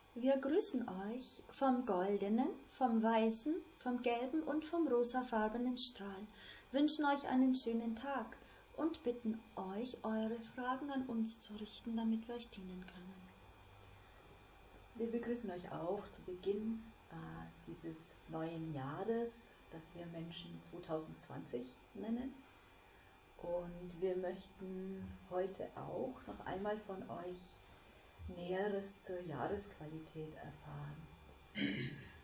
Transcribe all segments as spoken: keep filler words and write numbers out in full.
Wir grüßen euch vom goldenen, vom weißen, vom gelben und vom rosafarbenen Strahl, wünschen euch einen schönen Tag und bitten euch, eure Fragen an uns zu richten, damit wir euch dienen können. Wir begrüßen euch auch zu Beginn äh, dieses neuen Jahres, das wir Menschen zwanzig zwanzig nennen. Und wir möchten heute auch noch einmal von euch Näheres zur Jahresqualität erfahren.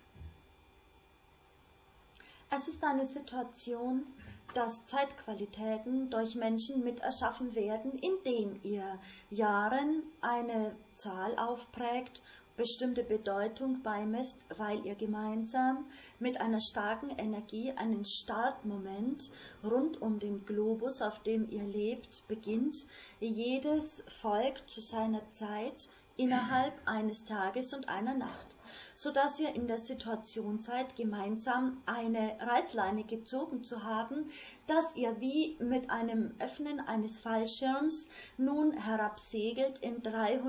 Es ist eine Situation, dass Zeitqualitäten durch Menschen mit erschaffen werden, indem ihr Jahren eine Zahl aufprägt, bestimmte Bedeutung beimisst, weil ihr gemeinsam mit einer starken Energie einen Startmoment rund um den Globus, auf dem ihr lebt, beginnt. Jedes Volk zu seiner Zeit innerhalb eines Tages und einer Nacht, sodass ihr in der Situation seid, gemeinsam eine Reißleine gezogen zu haben, dass ihr wie mit einem Öffnen eines Fallschirms nun herabsegelt in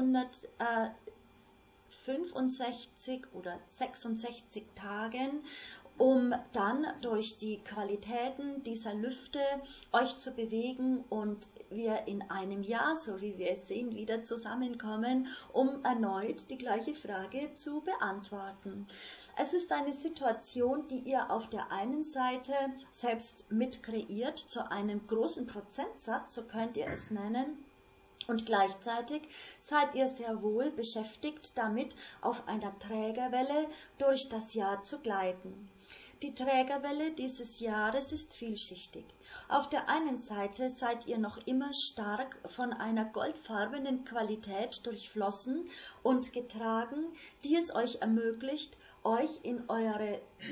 dreihundertfünfundsechzig oder sechsundsechzig Tagen, um dann durch die Qualitäten dieser Lüfte euch zu bewegen und wir in einem Jahr, so wie wir es sehen, wieder zusammenkommen, um erneut die gleiche Frage zu beantworten. Es ist eine Situation, die ihr auf der einen Seite selbst mit kreiert, zu einem großen Prozentsatz, so könnt ihr es nennen, und gleichzeitig seid ihr sehr wohl beschäftigt damit, auf einer Trägerwelle durch das Jahr zu gleiten. Die Trägerwelle dieses Jahres ist vielschichtig. Auf der einen Seite seid ihr noch immer stark von einer goldfarbenen Qualität durchflossen und getragen, die es euch ermöglicht, euch in eure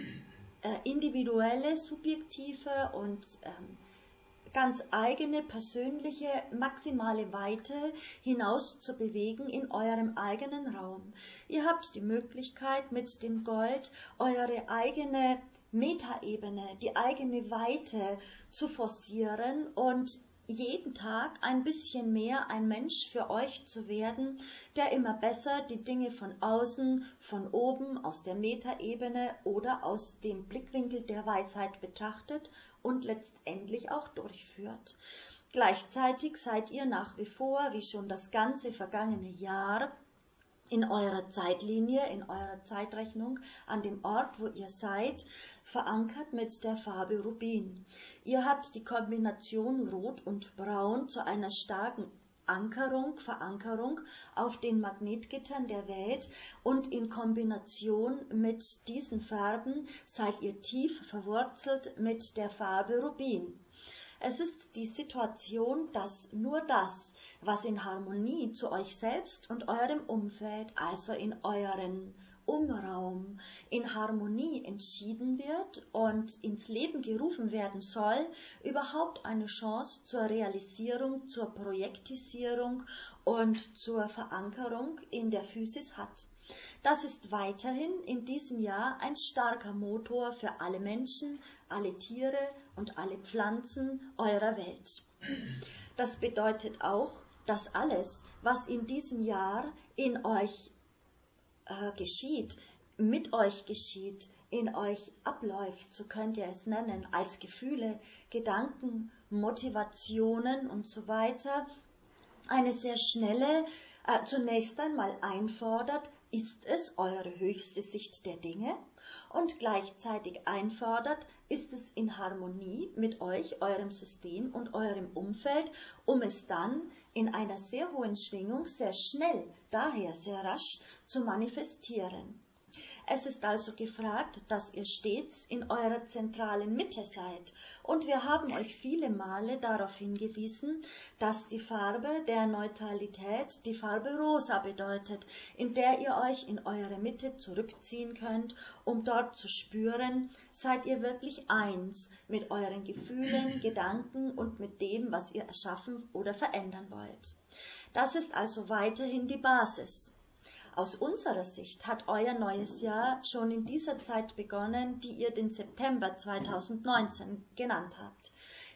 äh, individuelle, subjektive und ähm, ganz eigene, persönliche, maximale Weite hinaus zu bewegen in eurem eigenen Raum. Ihr habt die Möglichkeit, mit dem Gold eure eigene Metaebene, die eigene Weite zu forcieren und jeden Tag ein bisschen mehr ein Mensch für euch zu werden, der immer besser die Dinge von außen, von oben, aus der Metaebene oder aus dem Blickwinkel der Weisheit betrachtet und letztendlich auch durchführt. Gleichzeitig seid ihr nach wie vor, wie schon das ganze vergangene Jahr, in eurer Zeitlinie, in eurer Zeitrechnung, an dem Ort, wo ihr seid, verankert mit der Farbe Rubin. Ihr habt die Kombination Rot und Braun zu einer starken Ankerung, Verankerung auf den Magnetgittern der Welt und in Kombination mit diesen Farben seid ihr tief verwurzelt mit der Farbe Rubin. Es ist die Situation, dass nur das, was in Harmonie zu euch selbst und eurem Umfeld, also in euren Umraum, in Harmonie entschieden wird und ins Leben gerufen werden soll, überhaupt eine Chance zur Realisierung, zur Projektisierung und zur Verankerung in der Physis hat. Das ist weiterhin in diesem Jahr ein starker Motor für alle Menschen, alle Tiere und alle Pflanzen eurer Welt. Das bedeutet auch, dass alles, was in diesem Jahr in euch äh, geschieht, mit euch geschieht, in euch abläuft, so könnt ihr es nennen, als Gefühle, Gedanken, Motivationen und so weiter, eine sehr schnelle, äh, zunächst einmal einfordert, ist es eure höchste Sicht der Dinge? Und gleichzeitig einfordert, ist es in Harmonie mit euch, eurem System und eurem Umfeld, um es dann in einer sehr hohen Schwingung sehr schnell, daher sehr rasch, zu manifestieren. Es ist also gefragt, dass ihr stets in eurer zentralen Mitte seid. Und wir haben euch viele Male darauf hingewiesen, dass die Farbe der Neutralität die Farbe Rosa bedeutet, in der ihr euch in eure Mitte zurückziehen könnt, um dort zu spüren, seid ihr wirklich eins mit euren Gefühlen, Gedanken und mit dem, was ihr erschaffen oder verändern wollt. Das ist also weiterhin die Basis. Aus unserer Sicht hat euer neues Jahr schon in dieser Zeit begonnen, die ihr den September zweitausendneunzehn genannt habt.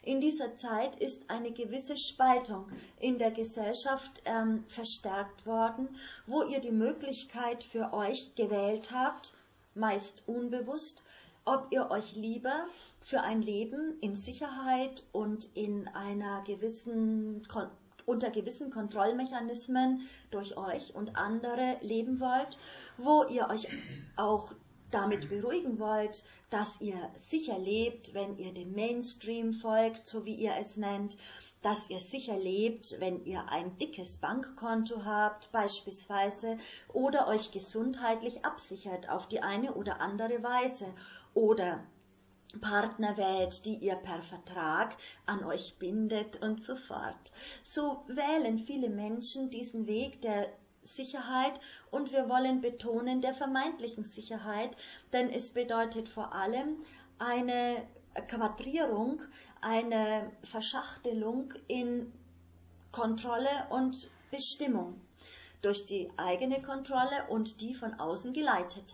In dieser Zeit ist eine gewisse Spaltung in der Gesellschaft ähm, verstärkt worden, wo ihr die Möglichkeit für euch gewählt habt, meist unbewusst, ob ihr euch lieber für ein Leben in Sicherheit und in einer gewissen, unter gewissen Kontrollmechanismen durch euch und andere leben wollt, wo ihr euch auch damit beruhigen wollt, dass ihr sicher lebt, wenn ihr dem Mainstream folgt, so wie ihr es nennt, dass ihr sicher lebt, wenn ihr ein dickes Bankkonto habt beispielsweise oder euch gesundheitlich absichert auf die eine oder andere Weise oder Partner wählt, die ihr per Vertrag an euch bindet und so fort. So wählen viele Menschen diesen Weg der Sicherheit und wir wollen betonen der vermeintlichen Sicherheit, denn es bedeutet vor allem eine Quadrierung, eine Verschachtelung in Kontrolle und Bestimmung durch die eigene Kontrolle und die von außen geleitete.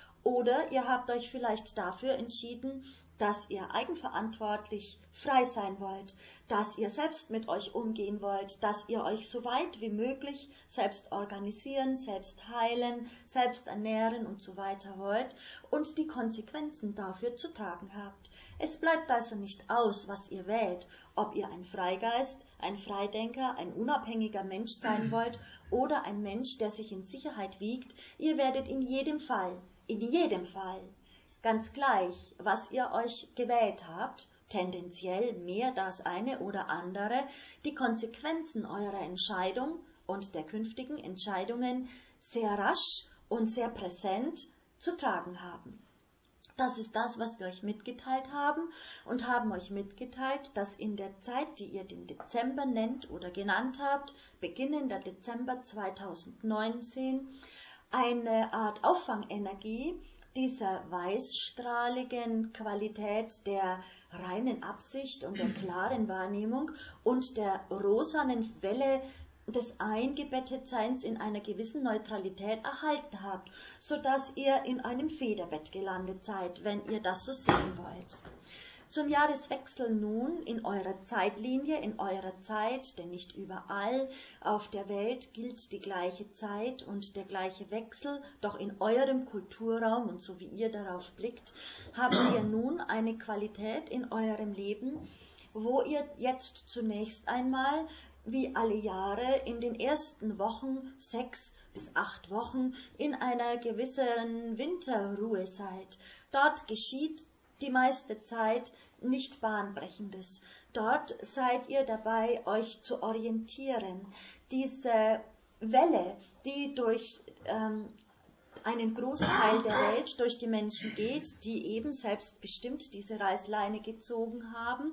Oder ihr habt euch vielleicht dafür entschieden, dass ihr eigenverantwortlich frei sein wollt, dass ihr selbst mit euch umgehen wollt, dass ihr euch so weit wie möglich selbst organisieren, selbst heilen, selbst ernähren und so weiter wollt und die Konsequenzen dafür zu tragen habt. Es bleibt also nicht aus, was ihr wählt, ob ihr ein Freigeist, ein Freidenker, ein unabhängiger Mensch sein wollt oder ein Mensch, der sich in Sicherheit wiegt. Ihr werdet in jedem Fall, in jedem Fall, ganz gleich, was ihr euch gewählt habt, tendenziell mehr das eine oder andere, die Konsequenzen eurer Entscheidung und der künftigen Entscheidungen sehr rasch und sehr präsent zu tragen haben. Das ist das, was wir euch mitgeteilt haben und haben euch mitgeteilt, dass in der Zeit, die ihr den Dezember nennt oder genannt habt, beginnender Dezember zweitausendneunzehn, eine Art Auffangenergie dieser weißstrahligen Qualität der reinen Absicht und der klaren Wahrnehmung und der rosanen Welle des Eingebettetseins in einer gewissen Neutralität erhalten habt, sodass ihr in einem Federbett gelandet seid, wenn ihr das so sehen wollt. Zum Jahreswechsel nun in eurer Zeitlinie, in eurer Zeit, denn nicht überall auf der Welt gilt die gleiche Zeit und der gleiche Wechsel, doch in eurem Kulturraum und so wie ihr darauf blickt, habt ihr nun eine Qualität in eurem Leben, wo ihr jetzt zunächst einmal wie alle Jahre in den ersten Wochen, sechs bis acht Wochen, in einer gewissen Winterruhe seid. Dort geschieht die meiste Zeit nicht Bahnbrechendes. Dort seid ihr dabei, euch zu orientieren. Diese Welle, die durch ähm, einen Großteil der Welt, durch die Menschen geht, die eben selbstbestimmt diese Reißleine gezogen haben,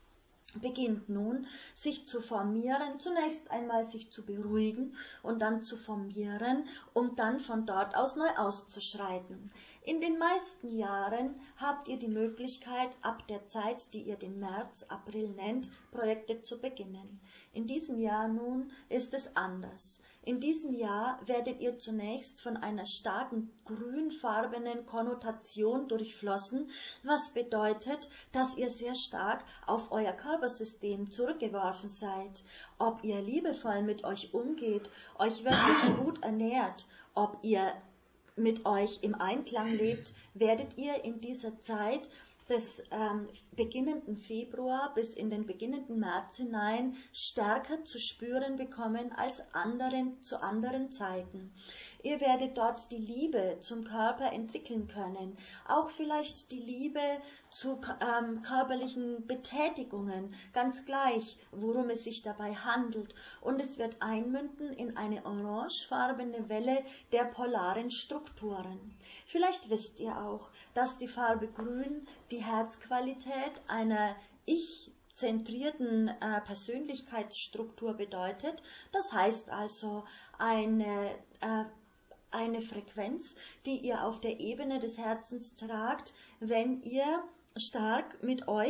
beginnt nun, sich zu formieren, zunächst einmal sich zu beruhigen und dann zu formieren, um dann von dort aus neu auszuschreiten. In den meisten Jahren habt ihr die Möglichkeit, ab der Zeit, die ihr den März, April nennt, Projekte zu beginnen. In diesem Jahr nun ist es anders. In diesem Jahr werdet ihr zunächst von einer starken grünfarbenen Konnotation durchflossen, was bedeutet, dass ihr sehr stark auf euer Körpersystem zurückgeworfen seid. Ob ihr liebevoll mit euch umgeht, euch wirklich gut ernährt, ob ihr mit euch im Einklang lebt, werdet ihr in dieser Zeit des ähm, beginnenden Februar bis in den beginnenden März hinein stärker zu spüren bekommen als anderen zu anderen Zeiten. Ihr werdet dort die Liebe zum Körper entwickeln können, auch vielleicht die Liebe zu ähm, körperlichen Betätigungen, ganz gleich, worum es sich dabei handelt. Und es wird einmünden in eine orangefarbene Welle der polaren Strukturen. Vielleicht wisst ihr auch, dass die Farbe Grün die Herzqualität einer Ich- zentrierten äh, Persönlichkeitsstruktur bedeutet. Das heißt also eine äh, eine Frequenz, die ihr auf der Ebene des Herzens tragt, wenn ihr stark mit euch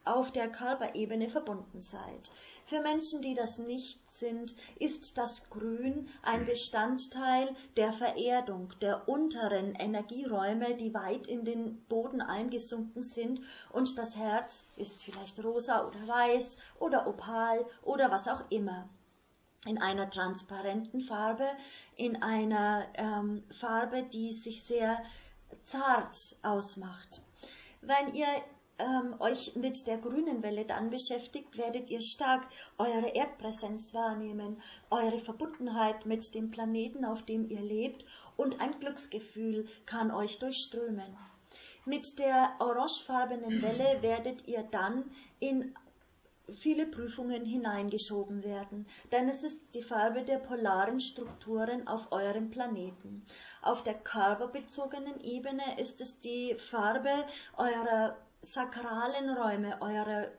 auf der Körperebene verbunden seid. Für Menschen, die das nicht sind, ist das Grün ein Bestandteil der Vererdung der unteren Energieräume, die weit in den Boden eingesunken sind, und das Herz ist vielleicht rosa oder weiß oder opal oder was auch immer. In einer transparenten Farbe, in einer ähm, Farbe, die sich sehr zart ausmacht. Wenn ihr ähm, euch mit der grünen Welle dann beschäftigt, werdet ihr stark eure Erdpräsenz wahrnehmen, eure Verbundenheit mit dem Planeten, auf dem ihr lebt, und ein Glücksgefühl kann euch durchströmen. Mit der orangefarbenen Welle werdet ihr dann in viele Prüfungen hineingeschoben werden, denn es ist die Farbe der polaren Strukturen auf eurem Planeten. Auf der körperbezogenen Ebene ist es die Farbe eurer sakralen Räume, eurer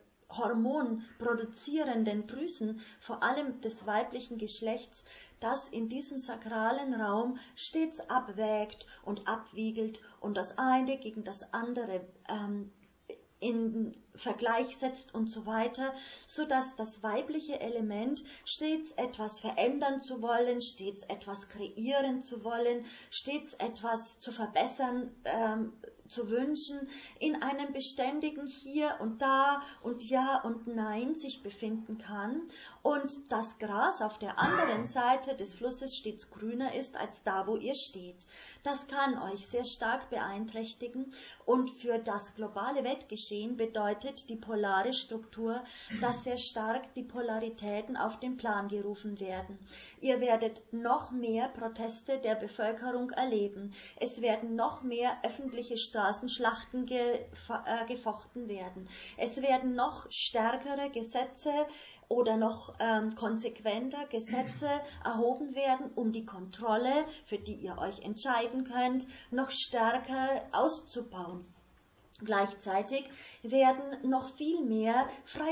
hormonproduzierenden Drüsen, vor allem des weiblichen Geschlechts, das in diesem sakralen Raum stets abwägt und abwiegelt und das eine gegen das andere ähm, in Vergleich setzt und so weiter, so dass das weibliche Element stets etwas verändern zu wollen, stets etwas kreieren zu wollen, stets etwas zu verbessern ähm, zu wünschen, in einem beständigen Hier und Da und Ja und Nein sich befinden kann und das Gras auf der anderen Seite des Flusses stets grüner ist als da, wo ihr steht. Das kann euch sehr stark beeinträchtigen und für das globale Weltgeschehen bedeutet die polare Struktur, dass sehr stark die Polaritäten auf den Plan gerufen werden. Ihr werdet noch mehr Proteste der Bevölkerung erleben. Es werden noch mehr öffentliche Straßenschlachten ge, äh, gefochten werden. Es werden noch stärkere Gesetze oder noch ähm, konsequenter Gesetze erhoben werden, um die Kontrolle, für die ihr euch entscheiden könnt, noch stärker auszubauen. Gleichzeitig werden noch viel mehr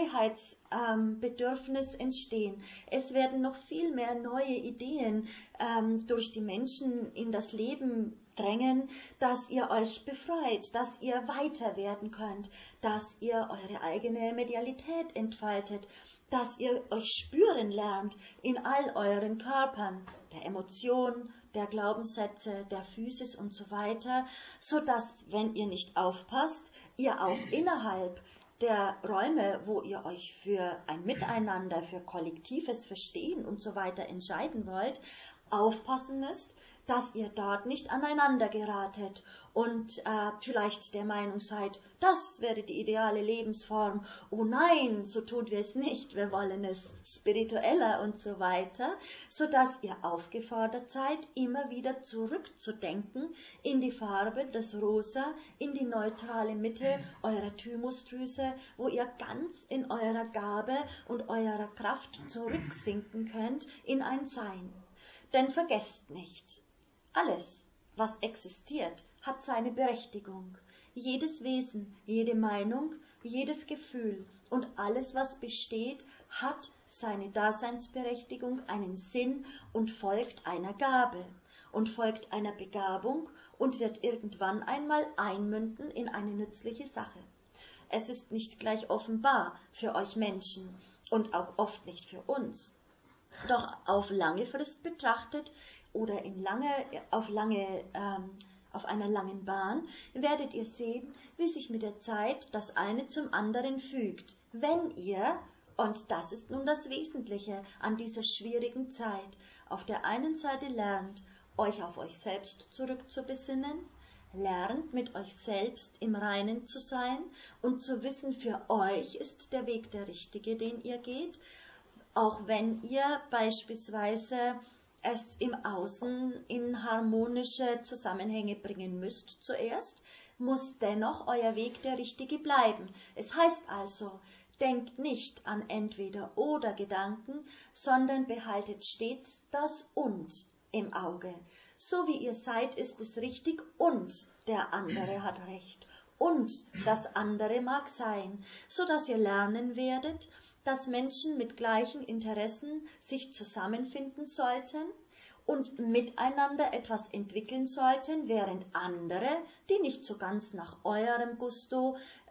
Freiheitsbedürfnis ähm, entstehen. Es werden noch viel mehr neue Ideen ähm, durch die Menschen in das Leben drängen, dass ihr euch befreit, dass ihr weiter werden könnt, dass ihr eure eigene Medialität entfaltet, dass ihr euch spüren lernt in all euren Körpern, der Emotion, der Glaubenssätze, der Physis und so weiter, so dass, wenn ihr nicht aufpasst, ihr auch innerhalb der Räume, wo ihr euch für ein Miteinander, für kollektives Verstehen und so weiter entscheiden wollt, aufpassen müsst, dass ihr dort nicht aneinander geratet und äh, vielleicht der Meinung seid, das wäre die ideale Lebensform. Oh nein, so tun wir es nicht, wir wollen es spiritueller und so weiter, so dass ihr aufgefordert seid, immer wieder zurückzudenken in die Farbe des Rosa, in die neutrale Mitte eurer Thymusdrüse, wo ihr ganz in eurer Gabe und eurer Kraft zurücksinken könnt in ein Sein. Denn vergesst nicht, alles, was existiert, hat seine Berechtigung. Jedes Wesen, jede Meinung, jedes Gefühl und alles, was besteht, hat seine Daseinsberechtigung, einen Sinn und folgt einer Gabe und folgt einer Begabung und wird irgendwann einmal einmünden in eine nützliche Sache. Es ist nicht gleich offenbar für euch Menschen und auch oft nicht für uns. Doch auf lange Frist betrachtet oder in lange, auf, lange, ähm, auf einer langen Bahn werdet ihr sehen, wie sich mit der Zeit das eine zum anderen fügt, wenn ihr, und das ist nun das Wesentliche an dieser schwierigen Zeit, auf der einen Seite lernt, euch auf euch selbst zurückzubesinnen, lernt mit euch selbst im Reinen zu sein und zu wissen, für euch ist der Weg der richtige, den ihr geht, auch wenn ihr beispielsweise es im Außen in harmonische Zusammenhänge bringen müsst zuerst, muss dennoch euer Weg der richtige bleiben. Es heißt also, denkt nicht an Entweder-oder Gedanken, sondern behaltet stets das Und im Auge. So wie ihr seid, ist es richtig und der andere hat recht. Und das andere mag sein, so dass ihr lernen werdet, dass Menschen mit gleichen Interessen sich zusammenfinden sollten und miteinander etwas entwickeln sollten, während andere, die nicht so ganz nach eurem Gusto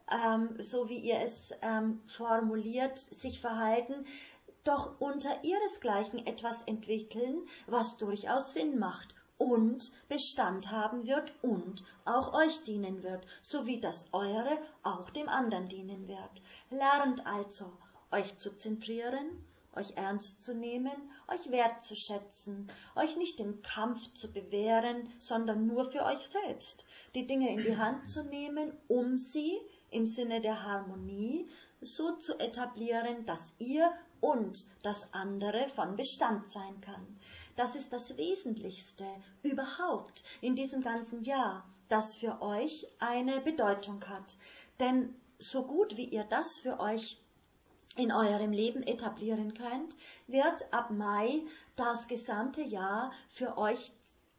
ähm, so wie ihr es ähm, formuliert, sich verhalten, doch unter ihresgleichen etwas entwickeln, was durchaus Sinn macht und Bestand haben wird und auch euch dienen wird, so wie das eure auch dem anderen dienen wird. Lernt also, euch zu zentrieren, euch ernst zu nehmen, euch wertzuschätzen, euch nicht im Kampf zu bewähren, sondern nur für euch selbst, die Dinge in die Hand zu nehmen, um sie im Sinne der Harmonie so zu etablieren, dass ihr und das andere von Bestand sein kann. Das ist das Wesentlichste überhaupt in diesem ganzen Jahr, das für euch eine Bedeutung hat. Denn so gut wie ihr das für euch in eurem Leben etablieren könnt, wird ab Mai das gesamte Jahr für euch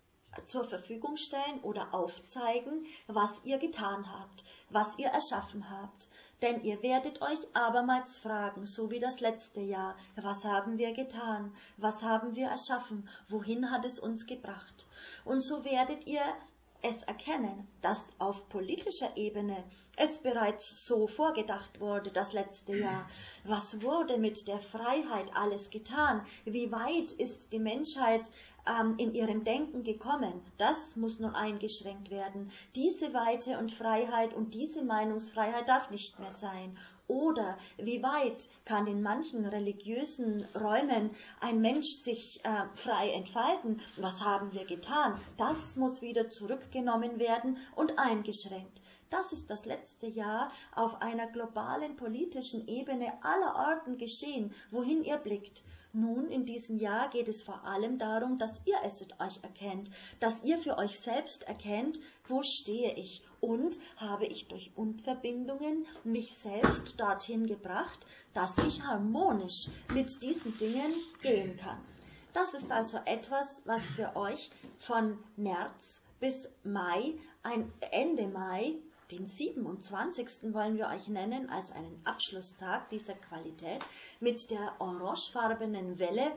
zur Verfügung stellen oder aufzeigen, was ihr getan habt, was ihr erschaffen habt. Denn ihr werdet euch abermals fragen, so wie das letzte Jahr, was haben wir getan, was haben wir erschaffen, wohin hat es uns gebracht? Und so werdet ihr es erkennen, dass auf politischer Ebene es bereits so vorgedacht wurde das letzte Jahr. Was wurde mit der Freiheit alles getan? Wie weit ist die Menschheit ähm, in ihrem Denken gekommen? Das muss nun eingeschränkt werden. Diese Weite und Freiheit und diese Meinungsfreiheit darf nicht mehr sein. Oder wie weit kann in manchen religiösen Räumen ein Mensch sich äh, frei entfalten? Was haben wir getan? Das muss wieder zurückgenommen werden und eingeschränkt. Das ist das letzte Jahr auf einer globalen politischen Ebene aller Orten geschehen, wohin ihr blickt. Nun, in diesem Jahr geht es vor allem darum, dass ihr es euch erkennt, dass ihr für euch selbst erkennt, wo stehe ich und habe ich durch Unverbindungen mich selbst dorthin gebracht, dass ich harmonisch mit diesen Dingen gehen kann. Das ist also etwas, was für euch von März bis Mai, ein Ende Mai, den siebenundzwanzigsten wollen wir euch nennen als einen Abschlusstag dieser Qualität, mit der orangefarbenen Welle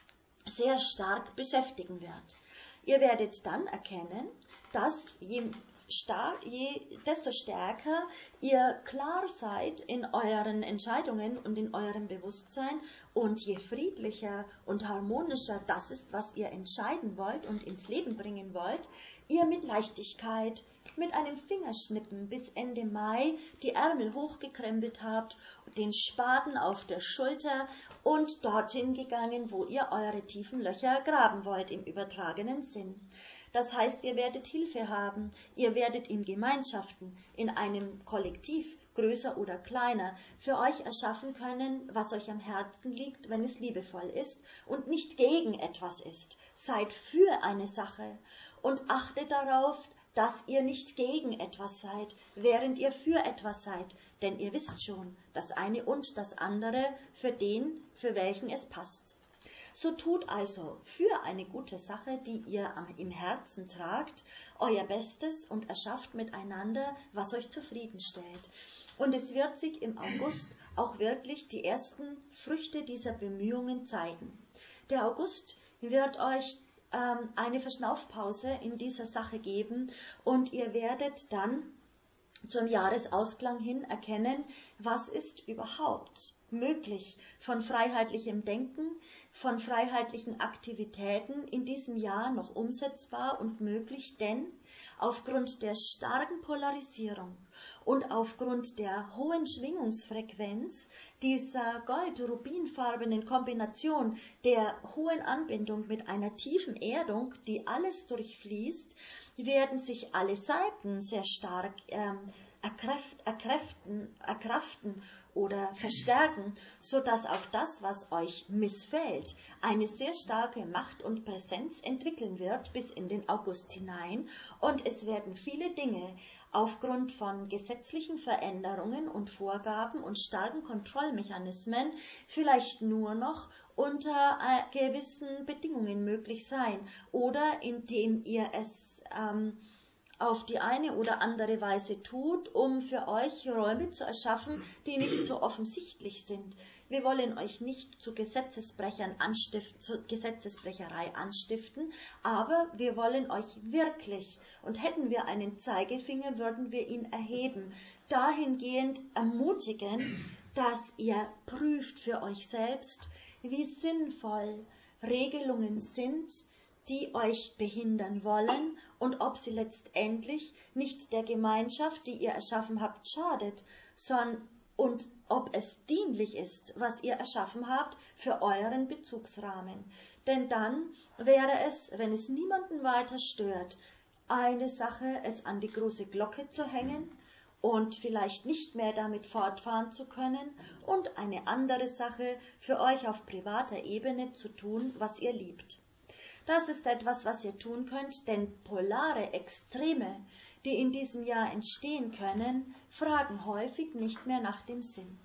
sehr stark beschäftigen wird. Ihr werdet dann erkennen, dass je Stark, je, desto stärker ihr klar seid in euren Entscheidungen und in eurem Bewusstsein und je friedlicher und harmonischer das ist, was ihr entscheiden wollt und ins Leben bringen wollt, ihr mit Leichtigkeit, mit einem Fingerschnippen bis Ende Mai die Ärmel hochgekrempelt habt, den Spaten auf der Schulter und dorthin gegangen, wo ihr eure tiefen Löcher graben wollt im übertragenen Sinn. Das heißt, ihr werdet Hilfe haben, ihr werdet in Gemeinschaften, in einem Kollektiv, größer oder kleiner, für euch erschaffen können, was euch am Herzen liegt, wenn es liebevoll ist und nicht gegen etwas ist. Seid für eine Sache und achtet darauf, dass ihr nicht gegen etwas seid, während ihr für etwas seid, denn ihr wisst schon, das eine und das andere für den, für welchen es passt. So tut also für eine gute Sache, die ihr im Herzen tragt, euer Bestes und erschafft miteinander, was euch zufriedenstellt. Und es wird sich im August auch wirklich die ersten Früchte dieser Bemühungen zeigen. Der August wird euch ähm, eine Verschnaufpause in dieser Sache geben und ihr werdet dann zum Jahresausklang hin erkennen, was ist überhaupt möglich von freiheitlichem Denken, von freiheitlichen Aktivitäten in diesem Jahr noch umsetzbar und möglich, denn aufgrund der starken Polarisierung und aufgrund der hohen Schwingungsfrequenz dieser gold-rubinfarbenen Kombination, der hohen Anbindung mit einer tiefen Erdung, die alles durchfließt, werden sich alle Seiten sehr stark ähm, erkräft, erkräften, erkraften oder verstärken, so dass auch das, was euch missfällt, eine sehr starke Macht und Präsenz entwickeln wird bis in den August hinein und es werden viele Dinge aufgrund von gesetzlichen Veränderungen und Vorgaben und starken Kontrollmechanismen vielleicht nur noch unter äh, gewissen Bedingungen möglich sein oder indem ihr es ähm, auf die eine oder andere Weise tut, um für euch Räume zu erschaffen, die nicht so offensichtlich sind. Wir wollen euch nicht zu Gesetzesbrechern anstiften, zur Gesetzesbrecherei anstiften, aber wir wollen euch wirklich, und hätten wir einen Zeigefinger, würden wir ihn erheben, dahingehend ermutigen, dass ihr prüft für euch selbst, wie sinnvoll Regelungen sind, die euch behindern wollen und ob sie letztendlich nicht der Gemeinschaft, die ihr erschaffen habt, schadet, sondern und ob es dienlich ist, was ihr erschaffen habt, für euren Bezugsrahmen. Denn dann wäre es, wenn es niemanden weiter stört, eine Sache, es an die große Glocke zu hängen und vielleicht nicht mehr damit fortfahren zu können, und eine andere Sache, für euch auf privater Ebene zu tun, was ihr liebt. Das ist etwas, was ihr tun könnt, denn polare Extreme, die in diesem Jahr entstehen können, fragen häufig nicht mehr nach dem Sinn.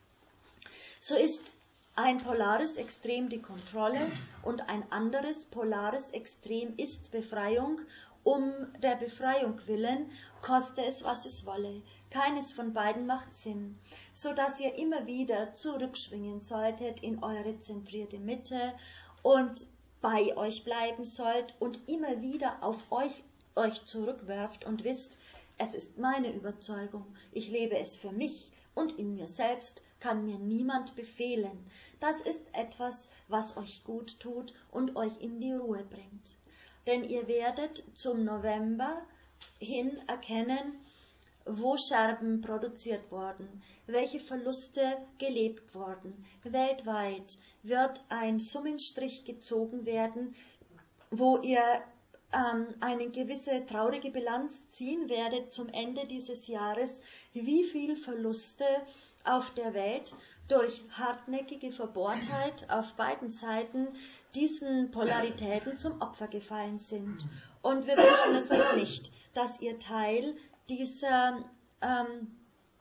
So ist ein polares Extrem die Kontrolle und ein anderes polares Extrem ist Befreiung. Um der Befreiung willen, koste es, was es wolle. Keines von beiden macht Sinn, so dass ihr immer wieder zurückschwingen solltet in eure zentrierte Mitte und bei euch bleiben sollt und immer wieder auf euch, euch zurückwerft und wisst, es ist meine Überzeugung, ich lebe es für mich und in mir selbst kann mir niemand befehlen. Das ist etwas, was euch gut tut und euch in die Ruhe bringt. Denn ihr werdet zum November hin erkennen, wo Scherben produziert wurden, welche Verluste gelebt wurden. Weltweit wird ein Summenstrich gezogen werden, wo ihr ähm, eine gewisse traurige Bilanz ziehen werdet zum Ende dieses Jahres, wie viel Verluste auf der Welt durch hartnäckige Verbohrtheit auf beiden Seiten diesen Polaritäten zum Opfer gefallen sind. Und wir wünschen es euch nicht, dass ihr Teil dieser, ähm,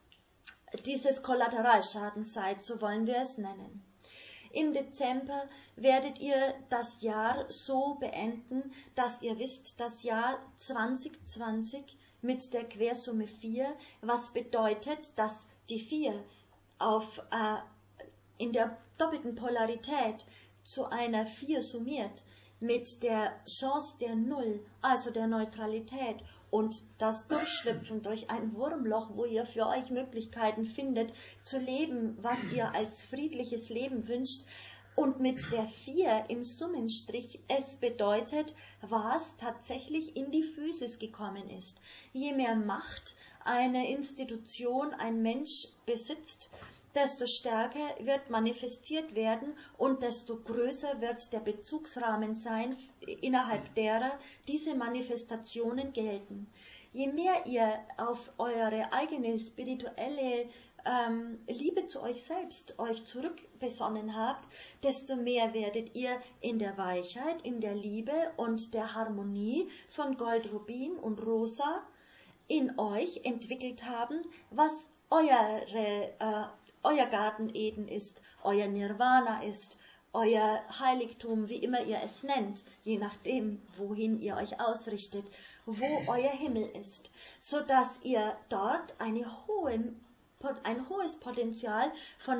dieses Kollateralschadens seid, so wollen wir es nennen. Im Dezember werdet ihr das Jahr so beenden, dass ihr wisst, das Jahr zwanzig zwanzig mit der Quersumme vier, was bedeutet, dass die vier auf, äh, in der doppelten Polarität zu einer vier summiert, mit der Chance der Null, also der Neutralität, und das Durchschlüpfen durch ein Wurmloch, wo ihr für euch Möglichkeiten findet, zu leben, was ihr als friedliches Leben wünscht, und mit der vier im Summenstrich es bedeutet, was tatsächlich in die Physis gekommen ist. Je mehr Macht eine Institution, ein Mensch besitzt, desto stärker wird manifestiert werden und desto größer wird der Bezugsrahmen sein, innerhalb derer diese Manifestationen gelten. Je mehr ihr auf eure eigene spirituelle ähm, Liebe zu euch selbst euch zurückbesonnen habt, desto mehr werdet ihr in der Weichheit, in der Liebe und der Harmonie von Gold, Rubin und Rosa in euch entwickelt haben, was eure äh, euer Garten Eden ist, euer Nirvana ist, euer Heiligtum, wie immer ihr es nennt, je nachdem, wohin ihr euch ausrichtet, wo euer Himmel ist, so dass ihr dort eine hohe, ein hohes Potenzial von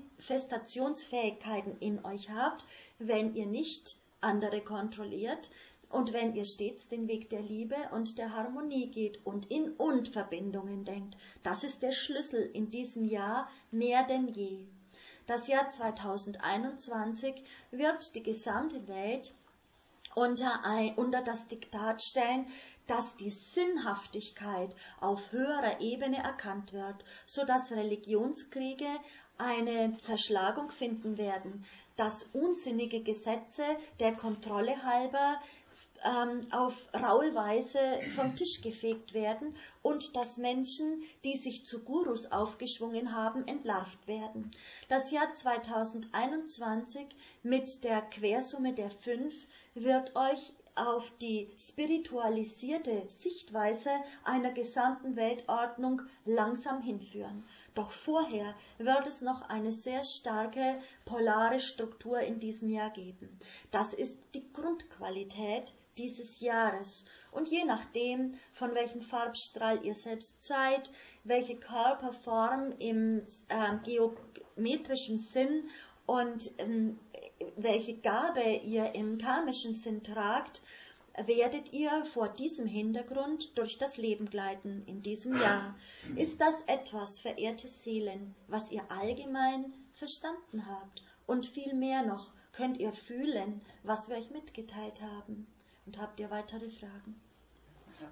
Manifestationsfähigkeiten in euch habt, wenn ihr nicht andere kontrolliert und wenn ihr stets den Weg der Liebe und der Harmonie geht und in Und-Verbindungen denkt. Das ist der Schlüssel in diesem Jahr mehr denn je. Das Jahr zweitausendeinundzwanzig wird die gesamte Welt unter, ein, unter das Diktat stellen, dass die Sinnhaftigkeit auf höherer Ebene erkannt wird, sodass Religionskriege eine Zerschlagung finden werden, dass unsinnige Gesetze der Kontrolle halber ähm, auf raue Weise vom Tisch gefegt werden und dass Menschen, die sich zu Gurus aufgeschwungen haben, entlarvt werden. Das Jahr zweitausendeinundzwanzig mit der Quersumme der fünf wird euch auf die spiritualisierte Sichtweise einer gesamten Weltordnung langsam hinführen. Doch vorher wird es noch eine sehr starke polare Struktur in diesem Jahr geben. Das ist die Grundqualität dieses Jahres. Und je nachdem, von welchem Farbstrahl ihr selbst seid, welche Körperform im äh, geometrischen Sinn und ähm, welche Gabe ihr im karmischen Sinn tragt, werdet ihr vor diesem Hintergrund durch das Leben gleiten in diesem Jahr. Ist das etwas, verehrte Seelen, was ihr allgemein verstanden habt? Und viel mehr noch, könnt ihr fühlen, was wir euch mitgeteilt haben? Und habt ihr weitere Fragen? Ja.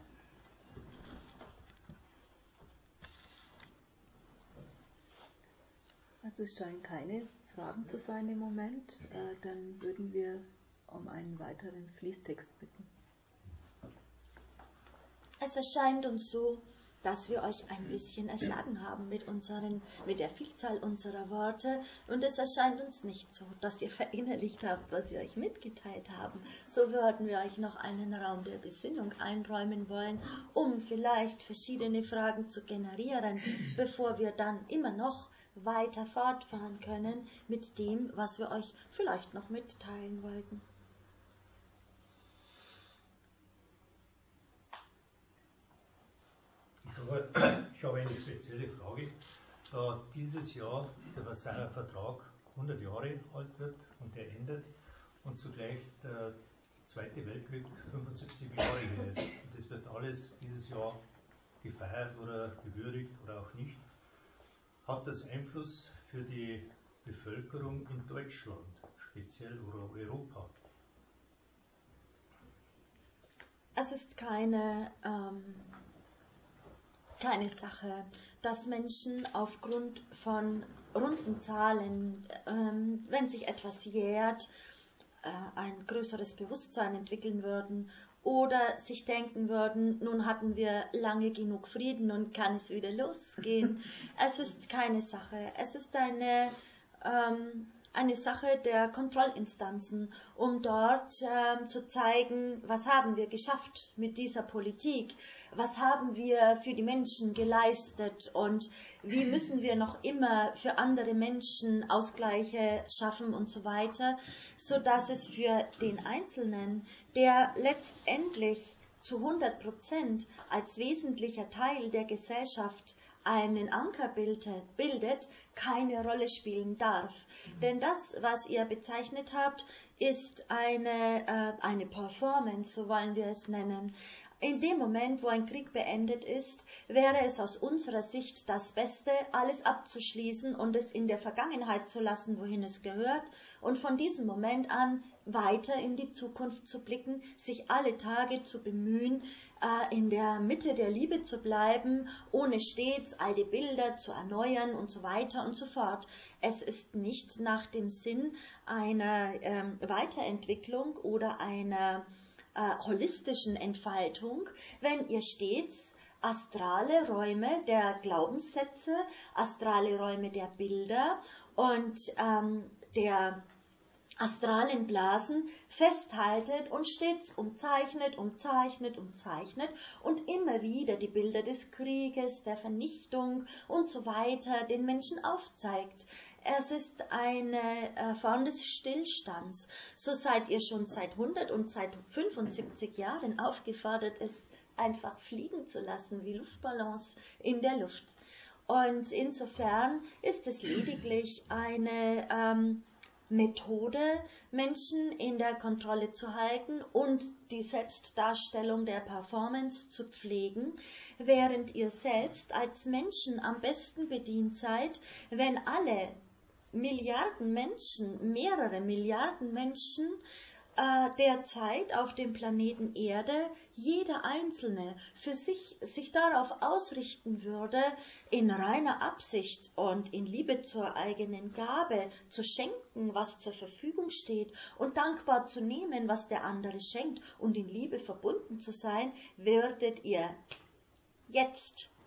Also es scheinen keine Fragen zu sein im Moment. Äh, dann würden wir um einen weiteren Fließtext bitten. Es erscheint uns so, dass wir euch ein bisschen erschlagen haben mit, unseren, mit der Vielzahl unserer Worte, und es erscheint uns nicht so, dass ihr verinnerlicht habt, was wir euch mitgeteilt haben. So würden wir euch noch einen Raum der Besinnung einräumen wollen, um vielleicht verschiedene Fragen zu generieren, bevor wir dann immer noch weiter fortfahren können mit dem, was wir euch vielleicht noch mitteilen wollten. Ich habe eine spezielle Frage. Da dieses Jahr der Versailler Vertrag hundert Jahre alt wird und er endet und zugleich der Zweite Weltkrieg fünfundsiebzig Jahre her ist. Und das wird alles dieses Jahr gefeiert oder gewürdigt oder auch nicht. Hat das Einfluss für die Bevölkerung in Deutschland, speziell oder Europa? Es ist keine, ähm, keine Sache, dass Menschen aufgrund von runden Zahlen, ähm, wenn sich etwas jährt, äh, ein größeres Bewusstsein entwickeln würden oder sich denken würden, nun hatten wir lange genug Frieden und kann es wieder losgehen. Es ist keine Sache. Es ist eine, ähm, eine Sache der Kontrollinstanzen, um dort ähm, zu zeigen, was haben wir geschafft mit dieser Politik, was haben wir für die Menschen geleistet und wie müssen wir noch immer für andere Menschen Ausgleiche schaffen und so weiter, so dass es für den Einzelnen, der letztendlich zu hundert Prozent als wesentlicher Teil der Gesellschaft einen Anker bildet, bildet, keine Rolle spielen darf. Mhm. Denn das, was ihr bezeichnet habt, ist eine, äh, eine Performance, so wollen wir es nennen. In dem Moment, wo ein Krieg beendet ist, wäre es aus unserer Sicht das Beste, alles abzuschließen und es in der Vergangenheit zu lassen, wohin es gehört, und von diesem Moment an weiter in die Zukunft zu blicken, sich alle Tage zu bemühen, äh, in der Mitte der Liebe zu bleiben, ohne stets alte Bilder zu erneuern und so weiter und so fort. Es ist nicht nach dem Sinn einer ähm, Weiterentwicklung oder einer Äh, holistischen Entfaltung, wenn ihr stets astrale Räume der Glaubenssätze, astrale Räume der Bilder und ähm, der astralen Blasen festhaltet und stets umzeichnet, umzeichnet, umzeichnet und immer wieder die Bilder des Krieges, der Vernichtung und so weiter den Menschen aufzeigt. Es ist eine äh, Form des Stillstands. So seid ihr schon seit hundert und seit fünfundsiebzig Jahren aufgefordert, es einfach fliegen zu lassen, wie Luftballons in der Luft. Und insofern ist es lediglich eine ähm, Methode, Menschen in der Kontrolle zu halten und die Selbstdarstellung der Performance zu pflegen, während ihr selbst als Menschen am besten bedient seid, wenn alle Milliarden Menschen, mehrere Milliarden Menschen äh, derzeit auf dem Planeten Erde, jeder Einzelne für sich, sich darauf ausrichten würde, in reiner Absicht und in Liebe zur eigenen Gabe zu schenken, was zur Verfügung steht und dankbar zu nehmen, was der andere schenkt und in Liebe verbunden zu sein, würdet ihr jetzt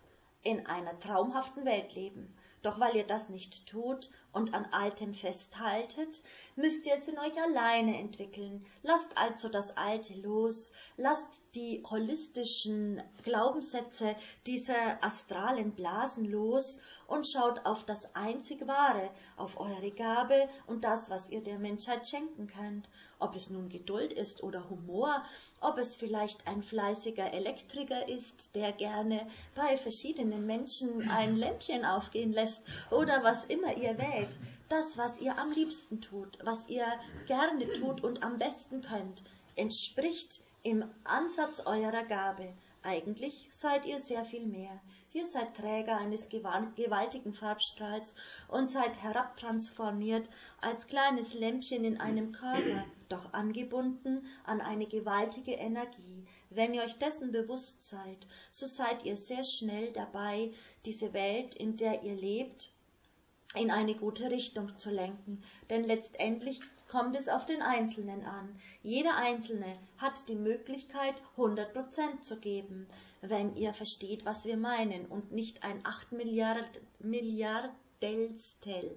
in einer traumhaften Welt leben. Doch weil ihr das nicht tut und an Altem festhaltet, müsst ihr es in euch alleine entwickeln. Lasst also das Alte los, lasst die holistischen Glaubenssätze dieser astralen Blasen los und schaut auf das einzig Wahre, auf eure Gabe und das, was ihr der Menschheit schenken könnt. Ob es nun Geduld ist oder Humor, ob es vielleicht ein fleißiger Elektriker ist, der gerne bei verschiedenen Menschen ein Lämpchen aufgehen lässt oder was immer ihr wählt. Das, was ihr am liebsten tut, was ihr gerne tut und am besten könnt, entspricht im Ansatz eurer Gabe. Eigentlich seid ihr sehr viel mehr. Ihr seid Träger eines gewaltigen Farbstrahls und seid herabtransformiert als kleines Lämpchen in einem Körper, doch angebunden an eine gewaltige Energie. Wenn ihr euch dessen bewusst seid, so seid ihr sehr schnell dabei, diese Welt, in der ihr lebt, in eine gute Richtung zu lenken. Denn letztendlich kommt es auf den Einzelnen an. Jeder Einzelne hat die Möglichkeit, hundert Prozent zu geben, wenn ihr versteht, was wir meinen und nicht ein acht Milliard, Milliardelstel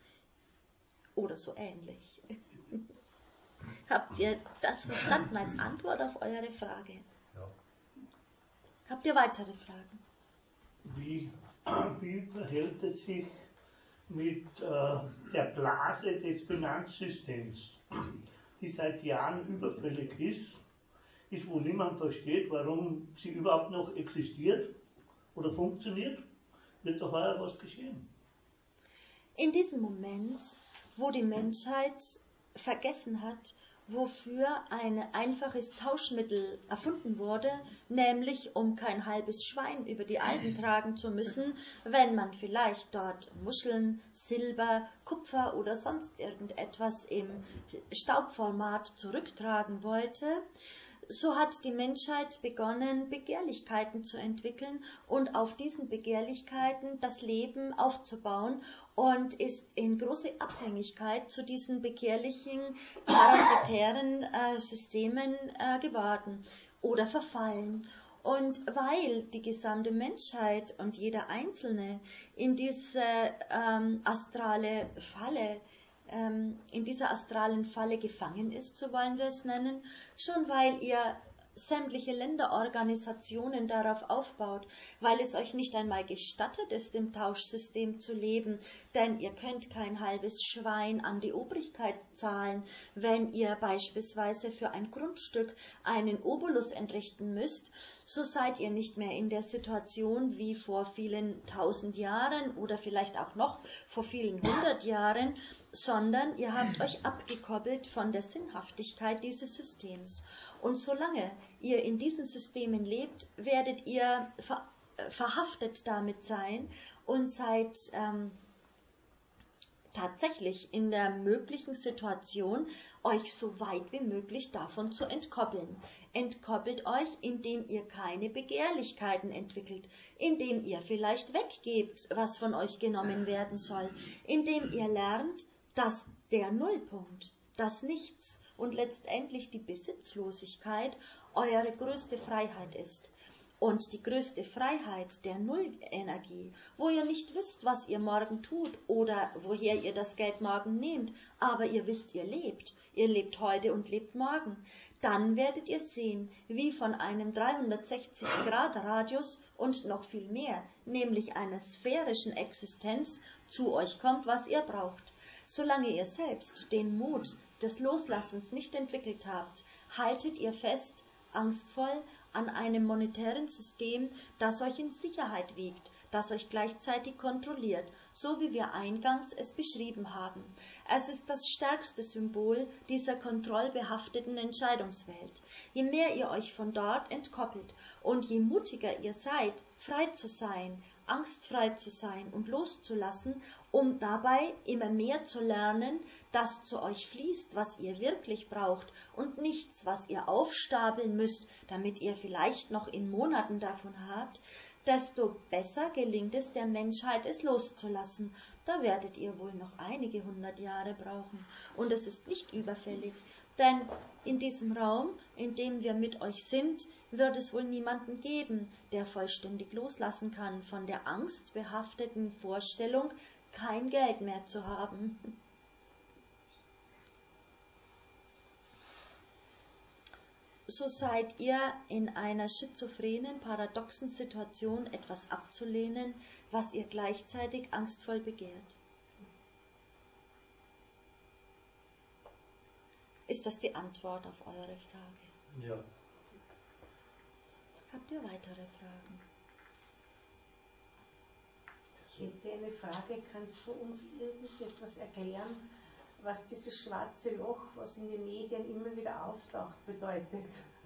oder so ähnlich. Habt ihr das verstanden als Antwort auf eure Frage? Ja. Habt ihr weitere Fragen? Wie, wie verhält es sich mit äh, der Blase des Finanzsystems, die seit Jahren überfällig ist, ist, wo niemand versteht, warum sie überhaupt noch existiert oder funktioniert, wird doch heuer was geschehen. In diesem Moment, wo die Menschheit vergessen hat, wofür ein einfaches Tauschmittel erfunden wurde, nämlich um kein halbes Schwein über die Alpen tragen zu müssen, wenn man vielleicht dort Muscheln, Silber, Kupfer oder sonst irgendetwas im Staubformat zurücktragen wollte, so hat die Menschheit begonnen, Begehrlichkeiten zu entwickeln und auf diesen Begehrlichkeiten das Leben aufzubauen und ist in große Abhängigkeit zu diesen begehrlichen, parasitären äh, Systemen äh, geworden oder verfallen. Und weil die gesamte Menschheit und jeder Einzelne in diese ähm, astrale Falle in dieser astralen Falle gefangen ist, so wollen wir es nennen, schon weil ihr sämtliche Länderorganisationen darauf aufbaut, weil es euch nicht einmal gestattet ist, im Tauschsystem zu leben, denn ihr könnt kein halbes Schwein an die Obrigkeit zahlen, wenn ihr beispielsweise für ein Grundstück einen Obolus entrichten müsst, so seid ihr nicht mehr in der Situation wie vor vielen tausend Jahren oder vielleicht auch noch vor vielen hundert Jahren, sondern ihr habt euch abgekoppelt von der Sinnhaftigkeit dieses Systems. Und solange ihr in diesen Systemen lebt, werdet ihr ver verhaftet damit sein und seid ähm, tatsächlich in der möglichen Situation, euch so weit wie möglich davon zu entkoppeln. Entkoppelt euch, indem ihr keine Begehrlichkeiten entwickelt, indem ihr vielleicht weggebt, was von euch genommen werden soll, indem ihr lernt, dass der Nullpunkt, das Nichts und letztendlich die Besitzlosigkeit eure größte Freiheit ist. Und die größte Freiheit der Nullenergie, wo ihr nicht wisst, was ihr morgen tut oder woher ihr das Geld morgen nehmt, aber ihr wisst, ihr lebt, ihr lebt heute und lebt morgen, dann werdet ihr sehen, wie von einem dreihundertsechzig Grad Radius und noch viel mehr, nämlich einer sphärischen Existenz, zu euch kommt, was ihr braucht. Solange ihr selbst den Mut des Loslassens nicht entwickelt habt, haltet ihr fest, angstvoll, an einem monetären System, das euch in Sicherheit wiegt, das euch gleichzeitig kontrolliert, so wie wir eingangs es beschrieben haben. Es ist das stärkste Symbol dieser kontrollbehafteten Entscheidungswelt. Je mehr ihr euch von dort entkoppelt und je mutiger ihr seid, frei zu sein, angstfrei zu sein und loszulassen, um dabei immer mehr zu lernen, dass zu euch fließt, was ihr wirklich braucht und nichts, was ihr aufstapeln müsst, damit ihr vielleicht noch in Monaten davon habt, desto besser gelingt es der Menschheit, es loszulassen. Da werdet ihr wohl noch einige hundert Jahre brauchen. Und es ist nicht überfällig, denn in diesem Raum, in dem wir mit euch sind, wird es wohl niemanden geben, der vollständig loslassen kann von der angstbehafteten Vorstellung, kein Geld mehr zu haben. So seid ihr in einer schizophrenen, paradoxen Situation, etwas abzulehnen, was ihr gleichzeitig angstvoll begehrt. Ist das die Antwort auf eure Frage? Ja. Habt ihr weitere Fragen? Ich hätte eine Frage, kannst du uns irgendetwas erklären, was dieses schwarze Loch, was in den Medien immer wieder auftaucht, bedeutet?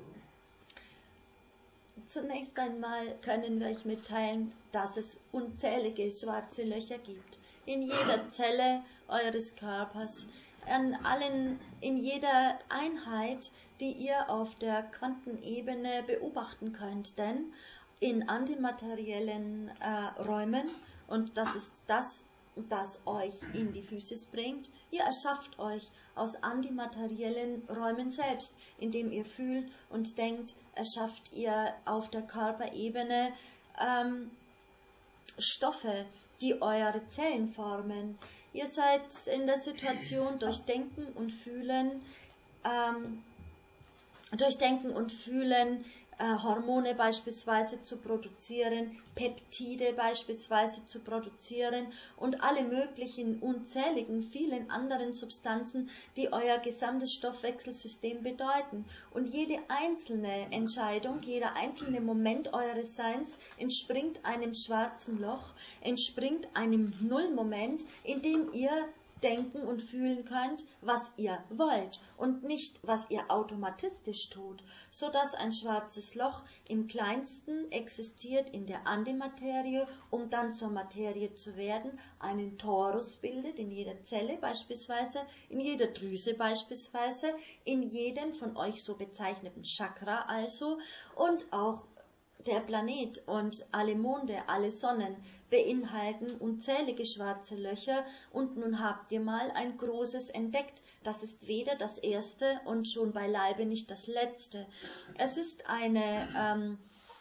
Zunächst einmal können wir euch mitteilen, dass es unzählige schwarze Löcher gibt. In jeder Zelle eures Körpers, an allen, in jeder Einheit, die ihr auf der Quantenebene beobachten könnt. Denn in antimateriellen äh, Räumen, und das ist das, das euch in die Physis bringt, ihr erschafft euch aus antimateriellen Räumen selbst, indem ihr fühlt und denkt, erschafft ihr auf der Körperebene ähm, Stoffe, die eure Zellen formen. Ihr seid in der Situation, durch Denken und Fühlen, ähm, durch Denken und Fühlen äh, Hormone beispielsweise zu produzieren, Peptide beispielsweise zu produzieren und alle möglichen unzähligen vielen anderen Substanzen, die euer gesamtes Stoffwechselsystem bedeuten. Und jede einzelne Entscheidung, jeder einzelne Moment eures Seins entspringt einem schwarzen Loch, entspringt einem Nullmoment, in dem ihr denken und fühlen könnt, was ihr wollt und nicht, was ihr automatistisch tut, so dass ein schwarzes Loch im Kleinsten existiert in der Antimaterie, um dann zur Materie zu werden, einen Torus bildet in jeder Zelle beispielsweise, in jeder Drüse beispielsweise, in jedem von euch so bezeichneten Chakra also und auch der Planet und alle Monde, alle Sonnen beinhalten unzählige schwarze Löcher und nun habt ihr mal ein großes entdeckt. Das ist weder das erste und schon beileibe nicht das letzte. Es ist eine, ähm,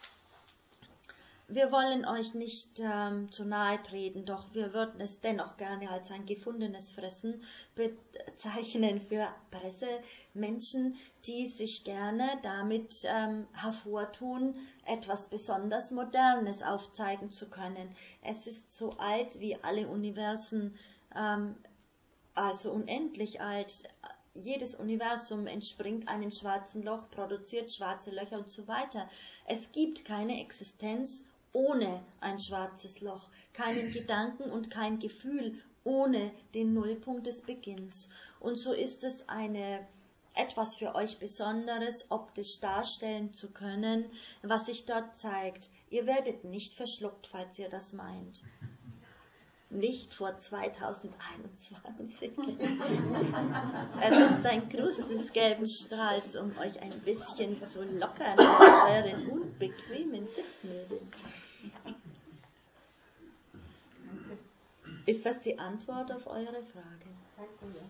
wir wollen euch nicht ähm, zu nahe treten, doch wir würden es dennoch gerne als ein gefundenes Fressen bezeichnen für Pressemenschen, die sich gerne damit ähm, hervortun, etwas besonders Modernes aufzeigen zu können. Es ist so alt wie alle Universen, ähm, also unendlich alt. Jedes Universum entspringt einem schwarzen Loch, produziert schwarze Löcher und so weiter. Es gibt keine Existenz ohne ein schwarzes Loch, keinen Gedanken und kein Gefühl ohne den Nullpunkt des Beginns. Und so ist es eine etwas für euch Besonderes optisch darstellen zu können, was sich dort zeigt. Ihr werdet nicht verschluckt, falls ihr das meint. Nicht vor zweitausendeinundzwanzig. Es ist ein Gruß des gelben Strahls, um euch ein bisschen zu lockern auf euren unbequemen Sitzmöbeln. Ist das die Antwort auf eure Frage?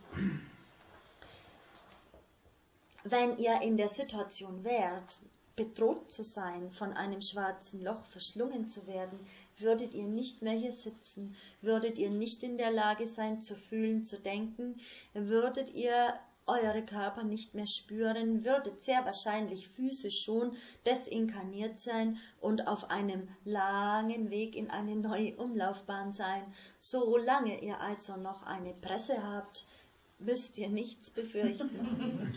Wenn ihr in der Situation wärt, bedroht zu sein, von einem schwarzen Loch verschlungen zu werden, würdet ihr nicht mehr hier sitzen, würdet ihr nicht in der Lage sein zu fühlen, zu denken, würdet ihr eure Körper nicht mehr spüren, würdet sehr wahrscheinlich physisch schon desinkarniert sein und auf einem langen Weg in eine neue Umlaufbahn sein. Solange ihr also noch eine Presse habt, müsst ihr nichts befürchten.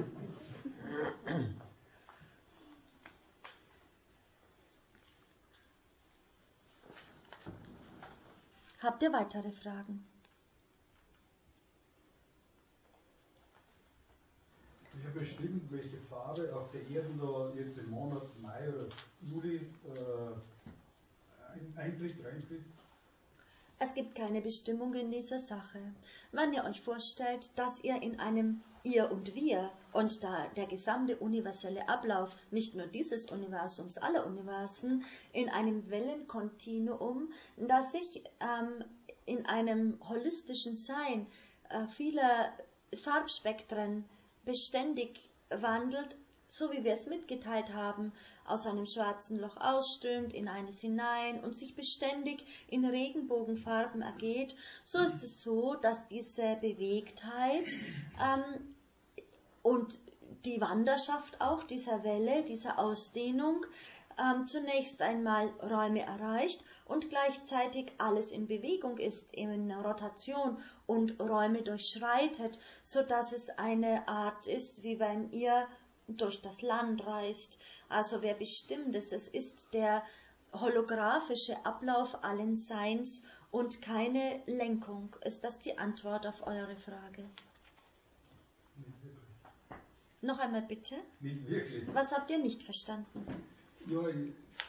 Habt ihr weitere Fragen? Ja, bestimmt, welche Farbe auf der Erde da jetzt im Monat Mai oder Juli äh, eintritt, reinfließt? Es gibt keine Bestimmung in dieser Sache. Wenn ihr euch vorstellt, dass ihr in einem Ihr und Wir und da der gesamte universelle Ablauf nicht nur dieses Universums, aller Universen, in einem Wellenkontinuum, das sich ähm, in einem holistischen Sein äh, vieler Farbspektren beständig wandelt, so wie wir es mitgeteilt haben, aus einem schwarzen Loch ausströmt, in eines hinein und sich beständig in Regenbogenfarben ergeht, so ist es so, dass diese Bewegtheit ähm, und die Wanderschaft auch dieser Welle, dieser Ausdehnung, ähm, zunächst einmal Räume erreicht und gleichzeitig alles in Bewegung ist, in Rotation und Räume durchschreitet, so dass es eine Art ist, wie wenn ihr durch das Land reist. Also wer bestimmt es, es ist der holographische Ablauf allen Seins und keine Lenkung. Ist das die Antwort auf eure Frage? Nicht wirklich. Noch einmal bitte. Nicht wirklich. Was habt ihr nicht verstanden? Ja, ich,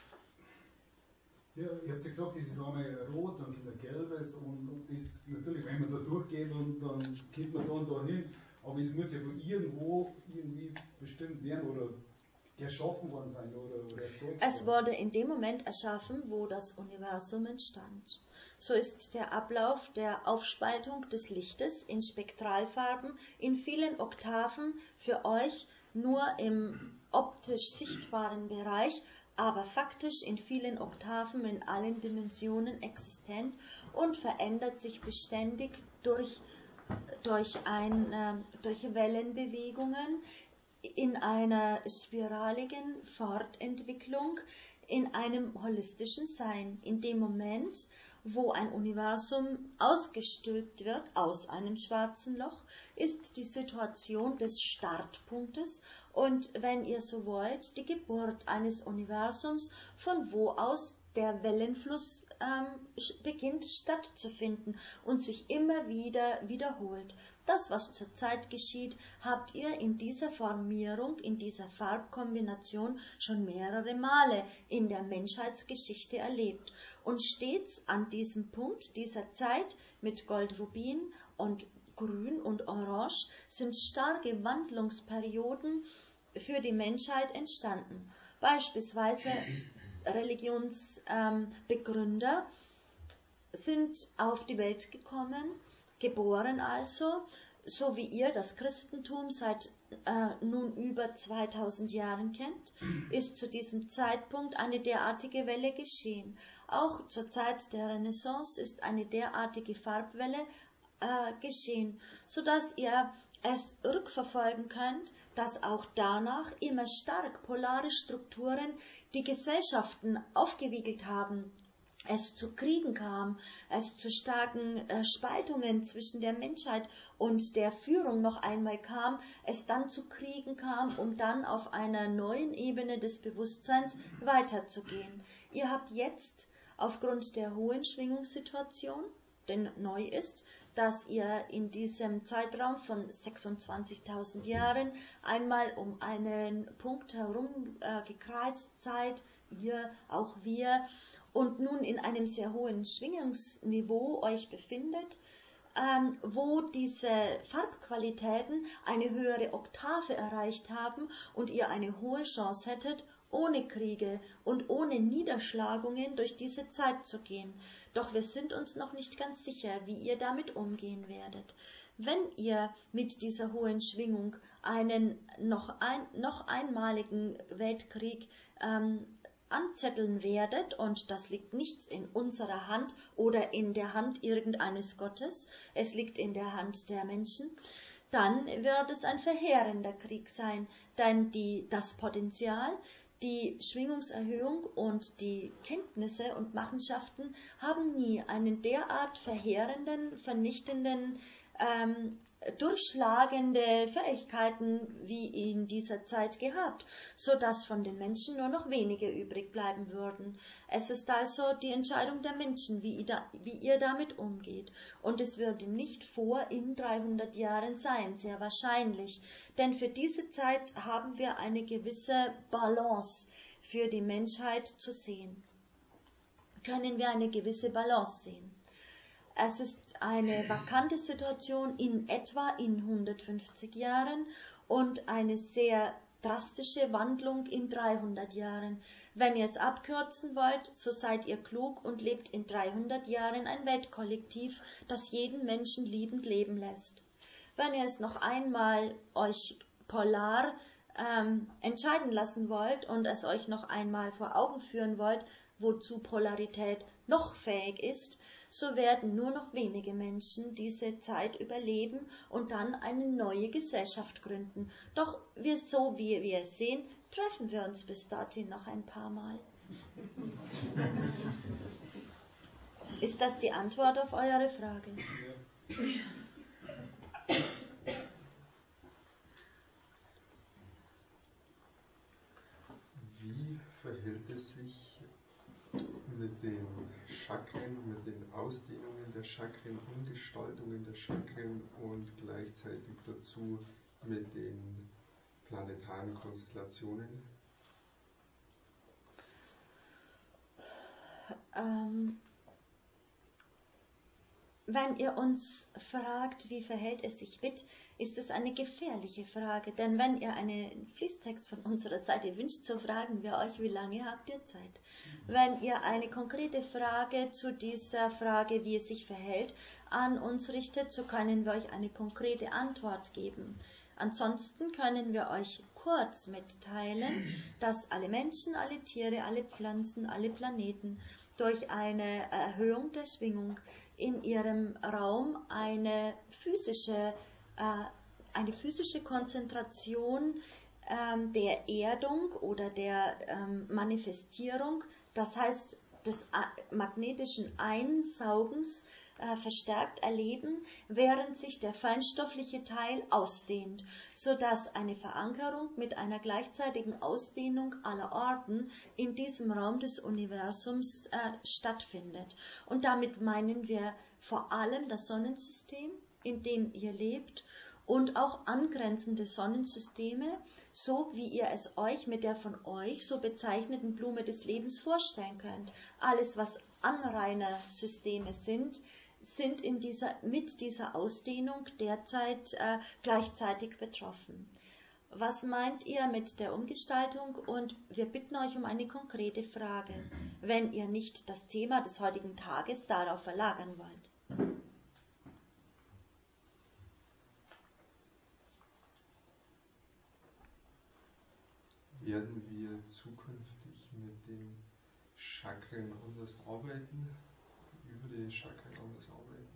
ja, ich habe ja gesagt, das ist einmal rot, dann kommt ein gelbes und, und das natürlich, wenn man da durchgeht und dann geht man da und da hin, aber es muss ja von irgendwo irgendwie bestimmt werden oder erschaffen worden sein oder, oder erzeugt Es wurde in dem Moment erschaffen, wo das Universum entstand. So ist der Ablauf der Aufspaltung des Lichtes in Spektralfarben in vielen Oktaven für euch nur im optisch sichtbaren Bereich, aber faktisch in vielen Oktaven in allen Dimensionen existent und verändert sich beständig durch, durch, ein, äh, durch Wellenbewegungen in einer spiraligen Fortentwicklung, in einem holistischen Sein. In dem Moment, wo ein Universum ausgestülpt wird aus einem schwarzen Loch, ist die Situation des Startpunktes und, wenn ihr so wollt, die Geburt eines Universums, von wo aus der Wellenfluss ähm, beginnt stattzufinden und sich immer wieder wiederholt. Das, was zurzeit geschieht, habt ihr in dieser Formierung, in dieser Farbkombination schon mehrere Male in der Menschheitsgeschichte erlebt. Und stets an diesem Punkt dieser Zeit mit Gold-Rubin und Grün und Orange sind starke Wandlungsperioden für die Menschheit entstanden. Beispielsweise Religionsbegründer ähm, sind auf die Welt gekommen, geboren also, so wie ihr das Christentum seit äh, nun über zweitausend Jahren kennt, ist zu diesem Zeitpunkt eine derartige Welle geschehen. Auch zur Zeit der Renaissance ist eine derartige Farbwelle äh, geschehen, sodass ihr es rückverfolgen könnt, dass auch danach immer stark polare Strukturen die Gesellschaften aufgewiegelt haben, es zu Kriegen kam, es zu starken äh, Spaltungen zwischen der Menschheit und der Führung noch einmal kam, es dann zu Kriegen kam, um dann auf einer neuen Ebene des Bewusstseins weiterzugehen. Ihr habt jetzt aufgrund der hohen Schwingungssituation, denn neu ist, dass ihr in diesem Zeitraum von sechsundzwanzigtausend Jahren einmal um einen Punkt herum äh, gekreist seid, ihr, auch wir, und nun in einem sehr hohen Schwingungsniveau euch befindet, ähm, wo diese Farbqualitäten eine höhere Oktave erreicht haben und ihr eine hohe Chance hättet, ohne Kriege und ohne Niederschlagungen durch diese Zeit zu gehen. Doch wir sind uns noch nicht ganz sicher, wie ihr damit umgehen werdet. Wenn ihr mit dieser hohen Schwingung einen noch, ein, noch einmaligen Weltkrieg ähm, anzetteln werdet, und das liegt nicht in unserer Hand oder in der Hand irgendeines Gottes, es liegt in der Hand der Menschen, dann wird es ein verheerender Krieg sein, denn die, das Potenzial, die Schwingungserhöhung und die Kenntnisse und Machenschaften haben nie einen derart verheerenden, vernichtenden, ähm, durchschlagende Fähigkeiten wie in dieser Zeit gehabt, so dass von den Menschen nur noch wenige übrig bleiben würden. Es ist also die Entscheidung der Menschen, wie ihr, da, wie ihr damit umgeht. Und es würde nicht vor in dreihundert Jahren sein, sehr wahrscheinlich. Denn für diese Zeit haben wir eine gewisse Balance für die Menschheit zu sehen. Können wir eine gewisse Balance sehen. Es ist eine vakante Situation in etwa in hundertfünfzig Jahren und eine sehr drastische Wandlung in dreihundert Jahren. Wenn ihr es abkürzen wollt, so seid ihr klug und lebt in dreihundert Jahren ein Weltkollektiv, das jeden Menschen liebend leben lässt. Wenn ihr es noch einmal euch polar ähm, entscheiden lassen wollt und es euch noch einmal vor Augen führen wollt, wozu Polarität noch fähig ist, so werden nur noch wenige Menschen diese Zeit überleben und dann eine neue Gesellschaft gründen. Doch wir, so wie wir es sehen, treffen wir uns bis dorthin noch ein paar Mal. Ist das die Antwort auf eure Frage? Wie verhält es sich mit den Chakren, mit den Ausdehnungen der Chakren, Umgestaltungen der Chakren und gleichzeitig dazu mit den planetaren Konstellationen? Ähm, wenn ihr uns fragt, wie verhält es sich mit, ist es eine gefährliche Frage, denn wenn ihr einen Fließtext von unserer Seite wünscht, so fragen wir euch, wie lange habt ihr Zeit? Wenn ihr eine konkrete Frage zu dieser Frage, wie es sich verhält, an uns richtet, so können wir euch eine konkrete Antwort geben. Ansonsten können wir euch kurz mitteilen, dass alle Menschen, alle Tiere, alle Pflanzen, alle Planeten durch eine Erhöhung der Schwingung in ihrem Raum eine physische, äh, eine physische Konzentration ähm, der Erdung oder der ähm, Manifestierung, das heißt des magnetischen Einsaugens, äh, verstärkt erleben, während sich der feinstoffliche Teil ausdehnt, sodass eine Verankerung mit einer gleichzeitigen Ausdehnung aller Orten in diesem Raum des Universums äh, stattfindet. Und damit meinen wir vor allem das Sonnensystem, in dem ihr lebt, und auch angrenzende Sonnensysteme, so wie ihr es euch mit der von euch so bezeichneten Blume des Lebens vorstellen könnt. Alles, was Anrainersysteme sind, sind in dieser, mit dieser Ausdehnung derzeit äh, gleichzeitig betroffen. Was meint ihr mit der Umgestaltung? Und wir bitten euch um eine konkrete Frage, wenn ihr nicht das Thema des heutigen Tages darauf verlagern wollt. Werden wir zukünftig mit den Chakren anders arbeiten? Über die Chakren anders arbeiten?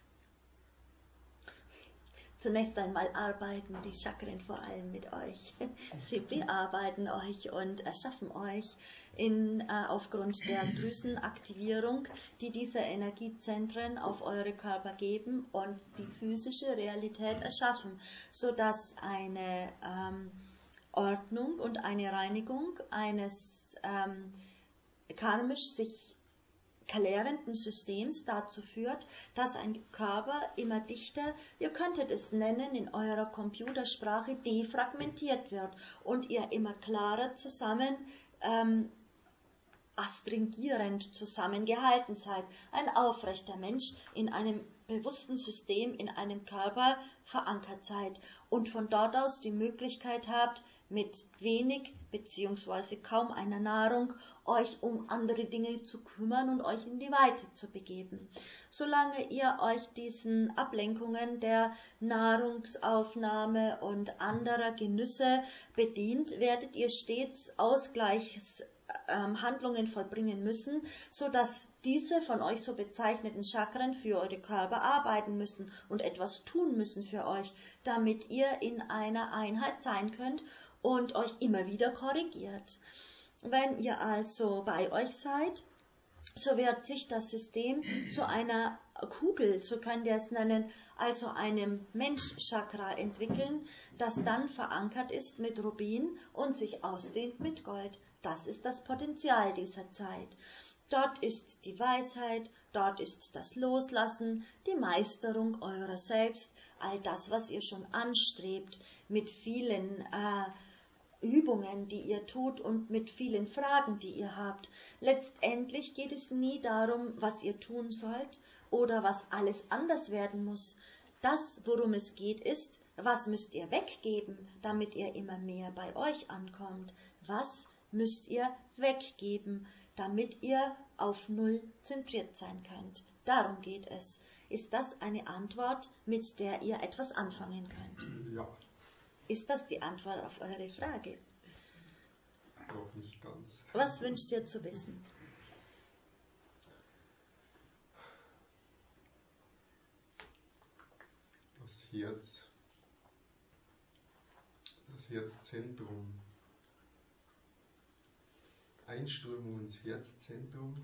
Zunächst einmal arbeiten die Chakren vor allem mit euch. Sie bearbeiten euch und erschaffen euch in, äh, aufgrund der Drüsenaktivierung, die diese Energiezentren auf eure Körper geben und die physische Realität erschaffen, sodass eine ähm, Ordnung und eine Reinigung eines ähm, karmisch sich klärenden Systems dazu führt, dass ein Körper immer dichter, ihr könntet es nennen, in eurer Computersprache defragmentiert wird und ihr immer klarer zusammen ähm, astringierend zusammengehalten seid. Ein aufrechter Mensch in einem bewussten System, in einem Körper verankert seid und von dort aus die Möglichkeit habt, mit wenig bzw. kaum einer Nahrung euch um andere Dinge zu kümmern und euch in die Weite zu begeben. Solange ihr euch diesen Ablenkungen der Nahrungsaufnahme und anderer Genüsse bedient, werdet ihr stets Ausgleichshandlungen vollbringen müssen, sodass diese von euch so bezeichneten Chakren für eure Körper arbeiten müssen und etwas tun müssen für euch, damit ihr in einer Einheit sein könnt und euch immer wieder korrigiert. Wenn ihr also bei euch seid, so wird sich das System zu einer Kugel, so könnt ihr es nennen, also einem Mensch-Chakra entwickeln, das dann verankert ist mit Rubin und sich ausdehnt mit Gold. Das ist das Potenzial dieser Zeit. Dort ist die Weisheit, dort ist das Loslassen, die Meisterung eurer selbst, all das, was ihr schon anstrebt, mit vielen äh, Übungen, die ihr tut und mit vielen Fragen, die ihr habt. Letztendlich geht es nie darum, was ihr tun sollt oder was alles anders werden muss. Das, worum es geht, ist, was müsst ihr weggeben, damit ihr immer mehr bei euch ankommt? Was müsst ihr weggeben, damit ihr auf Null zentriert sein könnt? Darum geht es. Ist das eine Antwort, mit der ihr etwas anfangen könnt? Ja. Ist das die Antwort auf eure Frage? Noch nicht ganz. Was wünscht ihr zu wissen? Das Herz, das Herzzentrum, Einströmung ins Herzzentrum.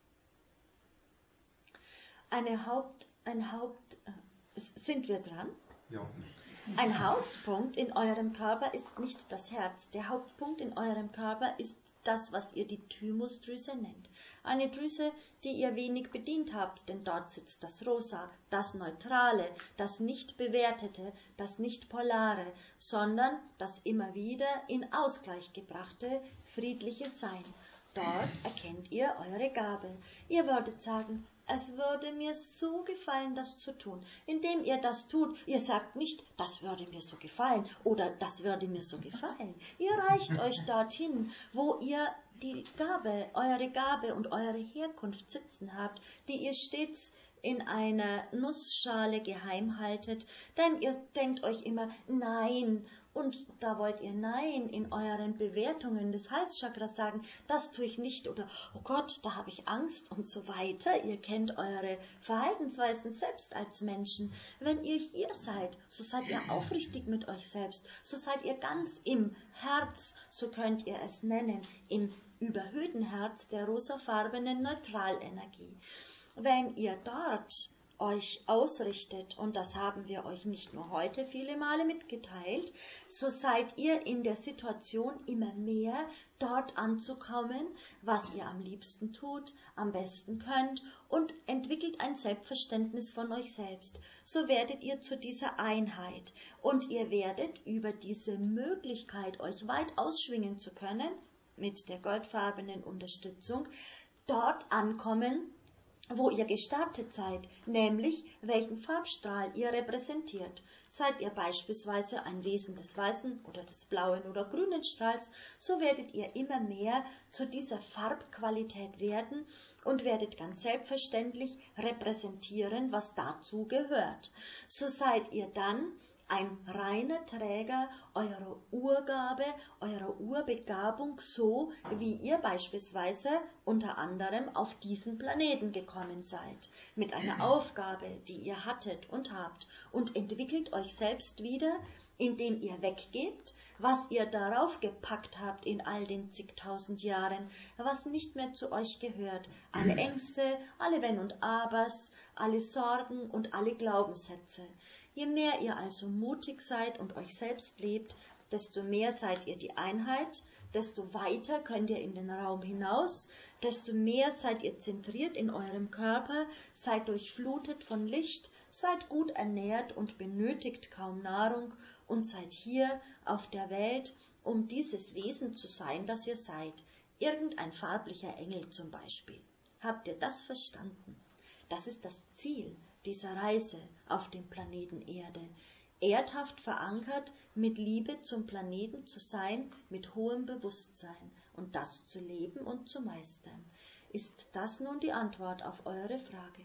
Eine Haupt, ein Haupt, äh, sind wir dran? Ja. Ein Hauptpunkt in eurem Körper ist nicht das Herz. Der Hauptpunkt in eurem Körper ist das, was ihr die Thymusdrüse nennt. Eine Drüse, die ihr wenig bedient habt, denn dort sitzt das Rosa, das Neutrale, das nicht Bewertete, das nicht Polare, sondern das immer wieder in Ausgleich gebrachte, friedliche Sein. Dort erkennt ihr eure Gabe. Ihr würdet sagen, es würde mir so gefallen, das zu tun. Indem ihr das tut, ihr sagt nicht, das würde mir so gefallen oder das würde mir so gefallen. Ihr reicht euch dorthin, wo ihr die Gabe, eure Gabe und eure Herkunft sitzen habt, die ihr stets in einer Nussschale geheim haltet, denn ihr denkt euch immer, nein, und da wollt ihr Nein in euren Bewertungen des Halschakras sagen, das tue ich nicht oder oh Gott, da habe ich Angst und so weiter. Ihr kennt eure Verhaltensweisen selbst als Menschen. Wenn ihr hier seid, so seid ihr aufrichtig mit euch selbst, so seid ihr ganz im Herz, so könnt ihr es nennen, im überhöhten Herz der rosafarbenen Neutralenergie. Wenn ihr dort euch ausrichtet, und das haben wir euch nicht nur heute viele Male mitgeteilt, so seid ihr in der Situation immer mehr dort anzukommen, was ihr am liebsten tut, am besten könnt und entwickelt ein Selbstverständnis von euch selbst. So werdet ihr zu dieser Einheit und ihr werdet über diese Möglichkeit, euch weit ausschwingen zu können, mit der goldfarbenen Unterstützung, dort ankommen, wo ihr gestartet seid, nämlich welchen Farbstrahl ihr repräsentiert. Seid ihr beispielsweise ein Wesen des weißen oder des blauen oder grünen Strahls, so werdet ihr immer mehr zu dieser Farbqualität werden und werdet ganz selbstverständlich repräsentieren, was dazu gehört. So seid ihr dann ein reiner Träger eurer Urgabe, eurer Urbegabung, so wie ihr beispielsweise unter anderem auf diesen Planeten gekommen seid, mit einer Aufgabe, die ihr hattet und habt, und entwickelt euch selbst wieder, indem ihr weggebt, was ihr darauf gepackt habt in all den zigtausend Jahren, was nicht mehr zu euch gehört, alle Ängste, alle Wenn und Abers, alle Sorgen und alle Glaubenssätze. Je mehr ihr also mutig seid und euch selbst lebt, desto mehr seid ihr die Einheit, desto weiter könnt ihr in den Raum hinaus, desto mehr seid ihr zentriert in eurem Körper, seid durchflutet von Licht, seid gut ernährt und benötigt kaum Nahrung und seid hier auf der Welt, um dieses Wesen zu sein, das ihr seid. Irgendein farblicher Engel zum Beispiel. Habt ihr das verstanden? Das ist das Ziel dieser Reise auf dem Planeten Erde. Erdhaft verankert, mit Liebe zum Planeten zu sein, mit hohem Bewusstsein und das zu leben und zu meistern. Ist das nun die Antwort auf eure Frage?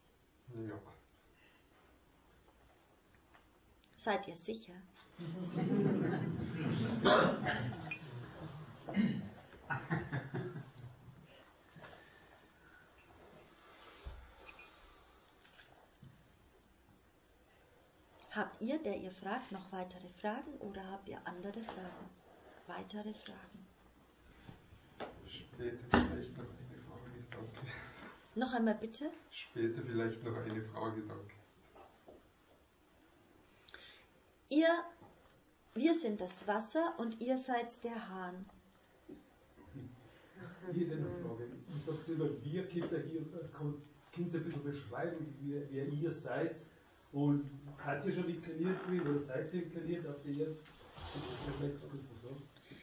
Ja. Seid ihr sicher? Habt ihr, der ihr fragt, noch weitere Fragen oder habt ihr andere Fragen? Weitere Fragen? Später vielleicht noch eine Frage, danke. Noch einmal bitte? Später vielleicht noch eine Frage, danke. Ihr, wir sind das Wasser und ihr seid der Hahn. Hier eine Frage. Ich sage selber, wir könnt ihr hier könnt ihr ein bisschen beschreiben, wer, wer ihr seid. Und hat ihr schon inkarniert gewesen oder seid ihr inkarniert auf der Erde? Das ist so.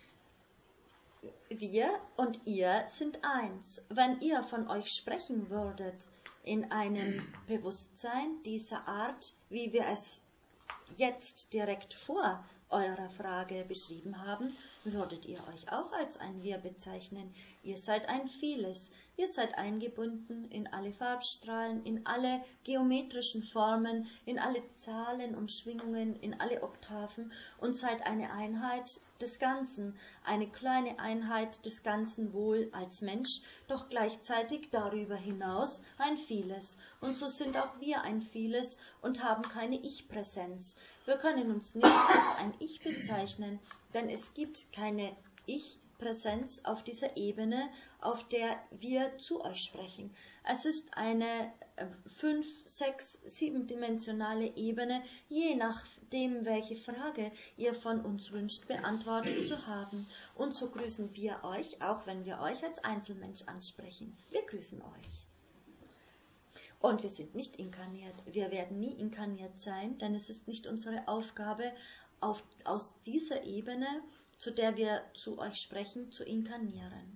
Wir und ihr sind eins. Wenn ihr von euch sprechen würdet in einem Bewusstsein dieser Art, wie wir es jetzt direkt vor eurer Frage beschrieben haben, würdet ihr euch auch als ein Wir bezeichnen. Ihr seid ein Vieles. Ihr seid eingebunden in alle Farbstrahlen, in alle geometrischen Formen, in alle Zahlen und Schwingungen, in alle Oktaven und seid eine Einheit des Ganzen, eine kleine Einheit des Ganzen wohl als Mensch, doch gleichzeitig darüber hinaus ein Vieles. Und so sind auch wir ein Vieles und haben keine Ich-Präsenz. Wir können uns nicht als ein Ich bezeichnen, denn es gibt keine Ich-Präsenz auf dieser Ebene, auf der wir zu euch sprechen. Es ist eine fünf, sechs, siebendimensionale Ebene, je nachdem, welche Frage ihr von uns wünscht, beantwortet zu haben. Und so grüßen wir euch, auch wenn wir euch als Einzelmensch ansprechen. Wir grüßen euch. Und wir sind nicht inkarniert. Wir werden nie inkarniert sein, denn es ist nicht unsere Aufgabe, auf, aus dieser Ebene, zu der wir zu euch sprechen, zu inkarnieren.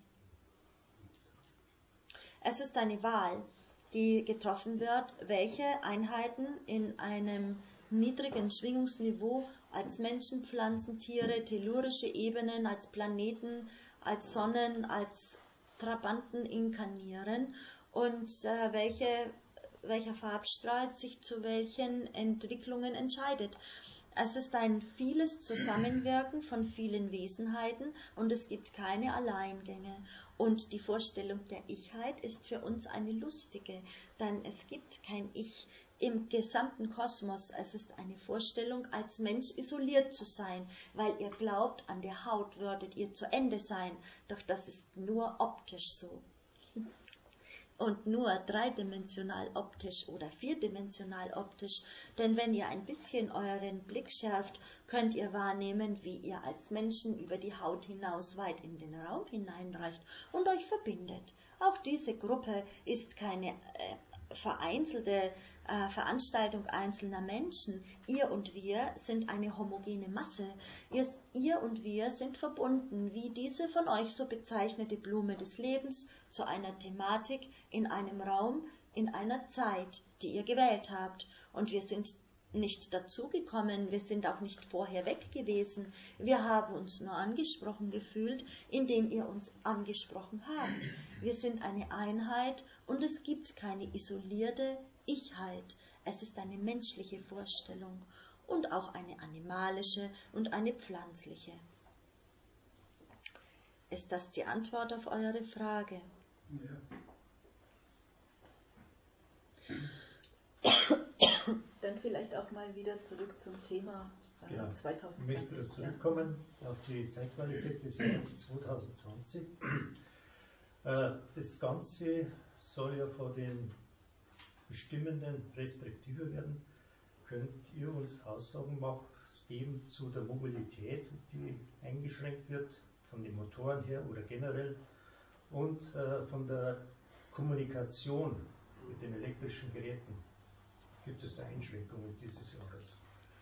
Es ist eine Wahl, die getroffen wird, welche Einheiten in einem niedrigen Schwingungsniveau als Menschen, Pflanzen, Tiere, tellurische Ebenen, als Planeten, als Sonnen, als Trabanten inkarnieren und äh, welche, welcher Farbstrahl sich zu welchen Entwicklungen entscheidet. Es ist ein vieles Zusammenwirken von vielen Wesenheiten und es gibt keine Alleingänge. Und die Vorstellung der Ichheit ist für uns eine lustige, denn es gibt kein Ich im gesamten Kosmos. Es ist eine Vorstellung, als Mensch isoliert zu sein, weil ihr glaubt, an der Haut würdet ihr zu Ende sein. Doch das ist nur optisch so. Und nur dreidimensional optisch oder vierdimensional optisch, denn wenn ihr ein bisschen euren Blick schärft, könnt ihr wahrnehmen, wie ihr als Menschen über die Haut hinaus weit in den Raum hineinreicht und euch verbindet. Auch diese Gruppe ist keine äh, vereinzelte äh, Veranstaltung einzelner Menschen. Ihr und wir sind eine homogene Masse. Ihr, ihr und wir sind verbunden, wie diese von euch so bezeichnete Blume des Lebens, zu einer Thematik in einem Raum, in einer Zeit, die ihr gewählt habt. Und wir sind nicht dazugekommen, wir sind auch nicht vorher weg gewesen. Wir haben uns nur angesprochen gefühlt, indem ihr uns angesprochen habt. Wir sind eine Einheit und es gibt keine isolierte Ichheit. Es ist eine menschliche Vorstellung und auch eine animalische und eine pflanzliche. Ist das die Antwort auf eure Frage? Ja. Dann vielleicht auch mal wieder zurück zum Thema äh, genau. zwanzig zwanzig. Ich möchte zurückkommen ja. auf die Zeitqualität des Jahres zwanzig zwanzig. Äh, das Ganze soll ja von den Bestimmenden restriktiver werden. Könnt ihr uns Aussagen machen, geben zu der Mobilität, die eingeschränkt wird, von den Motoren her oder generell, und äh, von der Kommunikation mit den elektrischen Geräten? Gibt es da Einschränkungen dieses Jahres?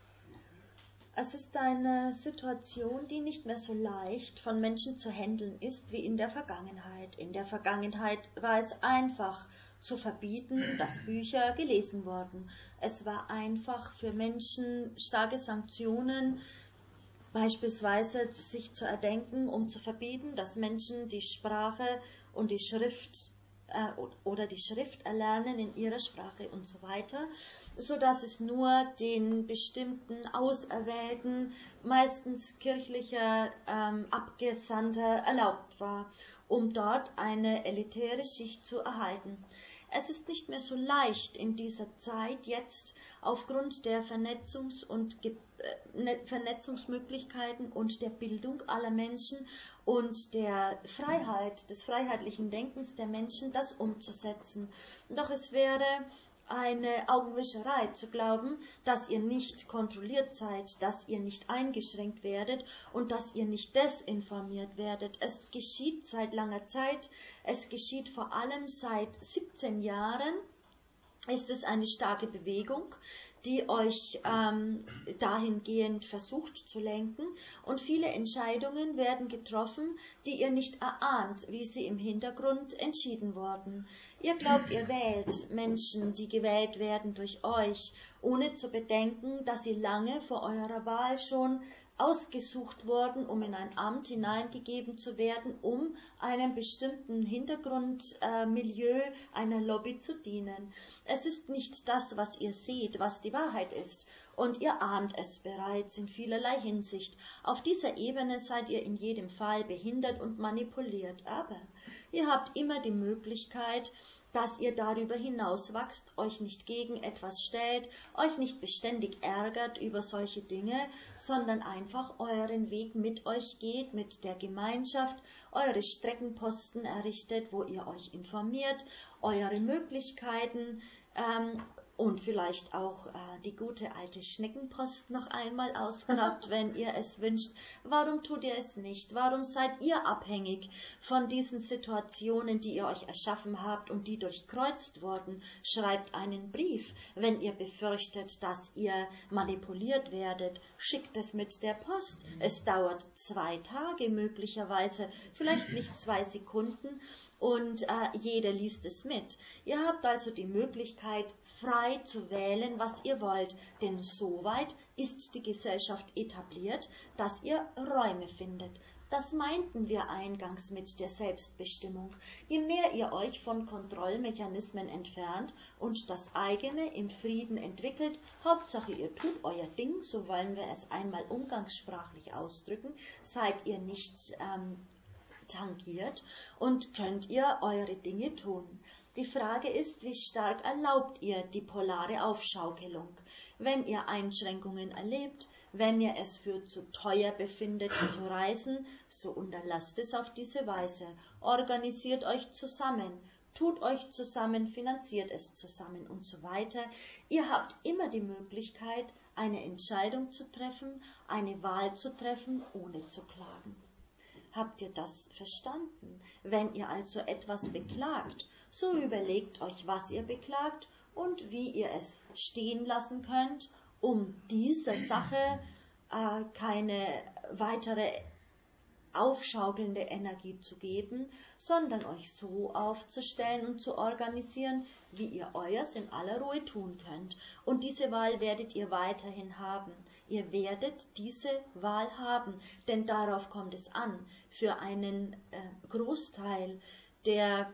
Es ist eine Situation, die nicht mehr so leicht von Menschen zu handeln ist wie in der Vergangenheit. In der Vergangenheit war es einfach zu verbieten, dass Bücher gelesen wurden. Es war einfach für Menschen, starke Sanktionen beispielsweise sich zu erdenken, um zu verbieten, dass Menschen die Sprache und die Schrift äh, oder die Schrift erlernen in ihrer Sprache und so weiter, so dass es nur den bestimmten Auserwählten, meistens kirchlicher ähm, Abgesandter, erlaubt war, um dort eine elitäre Schicht zu erhalten. Es ist nicht mehr so leicht in dieser Zeit jetzt aufgrund der Vernetzungs- und Ge- äh, Vernetzungsmöglichkeiten und der Bildung aller Menschen und der Freiheit, des freiheitlichen Denkens der Menschen, das umzusetzen. Doch es wäre eine Augenwischerei zu glauben, dass ihr nicht kontrolliert seid, dass ihr nicht eingeschränkt werdet und dass ihr nicht desinformiert werdet. Es geschieht seit langer Zeit, es geschieht vor allem seit siebzehn Jahren, ist es eine starke Bewegung, die euch ähm, dahingehend versucht zu lenken, und viele Entscheidungen werden getroffen, die ihr nicht erahnt, wie sie im Hintergrund entschieden wurden. Ihr glaubt, ihr wählt Menschen, die gewählt werden durch euch, ohne zu bedenken, dass sie lange vor eurer Wahl schon ausgesucht worden, um in ein Amt hineingegeben zu werden, um einem bestimmten Hintergrundmilieu, äh, einer Lobby zu dienen. Es ist nicht das, was ihr seht, was die Wahrheit ist. Und ihr ahnt es bereits in vielerlei Hinsicht. Auf dieser Ebene seid ihr in jedem Fall behindert und manipuliert. Aber ihr habt immer die Möglichkeit, dass ihr darüber hinaus wachst, euch nicht gegen etwas stellt, euch nicht beständig ärgert über solche Dinge, sondern einfach euren Weg mit euch geht, mit der Gemeinschaft, eure Streckenposten errichtet, wo ihr euch informiert, eure Möglichkeiten ähm, und vielleicht auch äh, die gute alte Schneckenpost noch einmal ausgrabt, wenn ihr es wünscht. Warum tut ihr es nicht? Warum seid ihr abhängig von diesen Situationen, die ihr euch erschaffen habt und die durchkreuzt wurden? Schreibt einen Brief, wenn ihr befürchtet, dass ihr manipuliert werdet. Schickt es mit der Post. Es dauert zwei Tage möglicherweise, vielleicht nicht zwei Sekunden. Und äh, jeder liest es mit. Ihr habt also die Möglichkeit, frei zu wählen, was ihr wollt, denn soweit ist die Gesellschaft etabliert, dass ihr Räume findet. Das meinten wir eingangs mit der Selbstbestimmung. Je mehr ihr euch von Kontrollmechanismen entfernt und das eigene im Frieden entwickelt, Hauptsache ihr tut euer Ding, so wollen wir es einmal umgangssprachlich ausdrücken, seid ihr nicht ähm, tangiert und könnt ihr eure Dinge tun. Die Frage ist, wie stark erlaubt ihr die polare Aufschaukelung? Wenn ihr Einschränkungen erlebt, wenn ihr es für zu teuer befindet zu reisen, so unterlasst es auf diese Weise. Organisiert euch zusammen, tut euch zusammen, finanziert es zusammen und so weiter. Ihr habt immer die Möglichkeit, eine Entscheidung zu treffen, eine Wahl zu treffen, ohne zu klagen. Habt ihr das verstanden? Wenn ihr also etwas beklagt, so überlegt euch, was ihr beklagt und wie ihr es stehen lassen könnt, um dieser Sache äh, keine weitere aufschaukelnde Energie zu geben, sondern euch so aufzustellen und zu organisieren, wie ihr euers in aller Ruhe tun könnt. Und diese Wahl werdet ihr weiterhin haben. Ihr werdet diese Wahl haben, denn darauf kommt es an. Für einen äh, Großteil der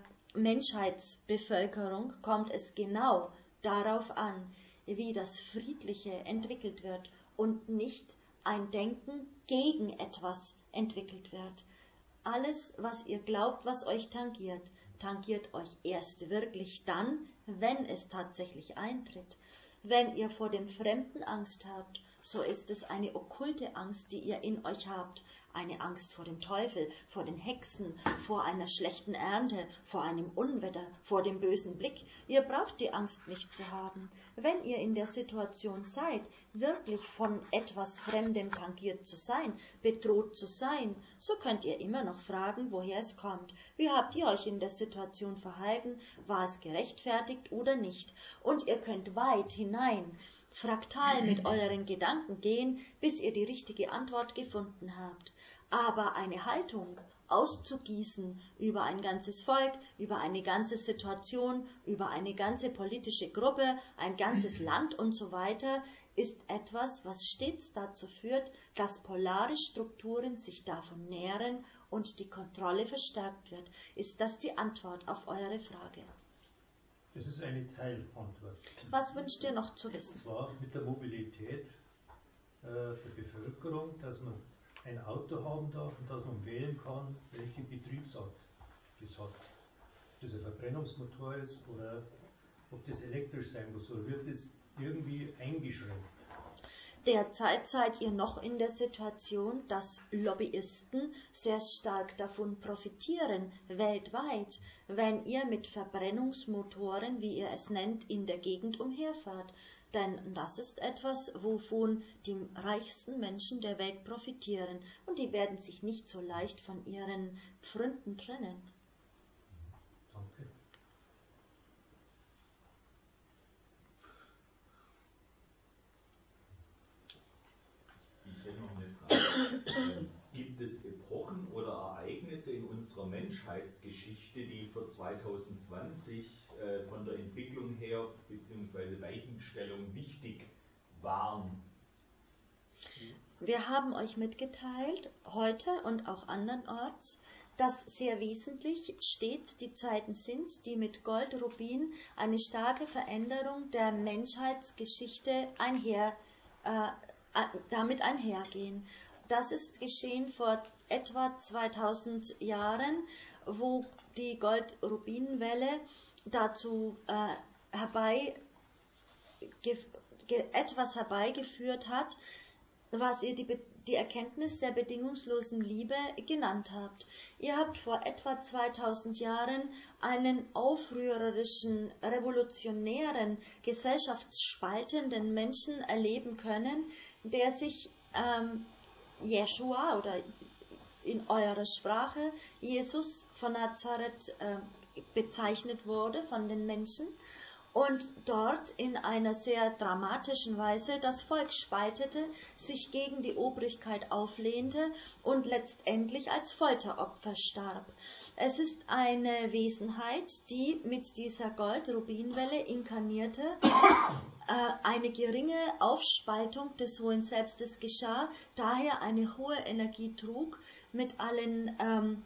Menschheitsbevölkerung kommt es genau darauf an, wie das Friedliche entwickelt wird und nicht ein Denken gegen etwas entwickelt wird. Alles, was ihr glaubt, was euch tangiert, tangiert euch erst wirklich dann, wenn es tatsächlich eintritt. Wenn ihr vor dem Fremden Angst habt, so ist es eine okkulte Angst, die ihr in euch habt. Eine Angst vor dem Teufel, vor den Hexen, vor einer schlechten Ernte, vor einem Unwetter, vor dem bösen Blick. Ihr braucht die Angst nicht zu haben. Wenn ihr in der Situation seid, wirklich von etwas Fremdem tangiert zu sein, bedroht zu sein, so könnt ihr immer noch fragen, woher es kommt. Wie habt ihr euch in der Situation verhalten? War es gerechtfertigt oder nicht? Und ihr könnt weit hinein fraktal mit euren Gedanken gehen, bis ihr die richtige Antwort gefunden habt. Aber eine Haltung auszugießen über ein ganzes Volk, über eine ganze Situation, über eine ganze politische Gruppe, ein ganzes Land und so weiter, ist etwas, was stets dazu führt, dass polare Strukturen sich davon nähren und die Kontrolle verstärkt wird. Ist das die Antwort auf eure Frage? Das ist eine Teilantwort. Was wünscht ihr noch zu wissen? Und zwar mit der Mobilität äh, der Bevölkerung, dass man ein Auto haben darf und dass man wählen kann, welche Betriebsart das hat. Ob das ein Verbrennungsmotor ist oder ob das elektrisch sein muss, oder wird das irgendwie eingeschränkt? Derzeit seid ihr noch in der Situation, dass Lobbyisten sehr stark davon profitieren, weltweit, wenn ihr mit Verbrennungsmotoren, wie ihr es nennt, in der Gegend umherfahrt. Denn das ist etwas, wovon die reichsten Menschen der Welt profitieren. Und die werden sich nicht so leicht von ihren Pfründen trennen. Danke. Ich hätte noch eine Frage. Gibt es Epochen oder Ereignisse in unserer Menschheitsgeschichte, die für zwanzig zwanzig äh, von der Entwicklung her bzw. Weichenstellung wichtig waren? Wir haben euch mitgeteilt, heute und auch andernorts, dass sehr wesentlich stets die Zeiten sind, die mit Gold-Rubin eine starke Veränderung der Menschheitsgeschichte einher, äh, damit einhergehen. Das ist geschehen vor etwa zweitausend Jahren, wo die Gold-Rubin-Welle dazu äh, herbei, ge, ge, etwas herbeigeführt hat, was ihr die, die Erkenntnis der bedingungslosen Liebe genannt habt. Ihr habt vor etwa zweitausend Jahren einen aufrührerischen, revolutionären, gesellschaftsspaltenden Menschen erleben können, der sich ähm, Jeshua oder in eurer Sprache Jesus von Nazareth äh, bezeichnet wurde von den Menschen und dort in einer sehr dramatischen Weise das Volk spaltete, sich gegen die Obrigkeit auflehnte und letztendlich als Folteropfer starb. Es ist eine Wesenheit, die mit dieser Gold-Rubinwelle inkarnierte, äh, eine geringe Aufspaltung des hohen Selbstes geschah, daher eine hohe Energie trug mit allen ähm,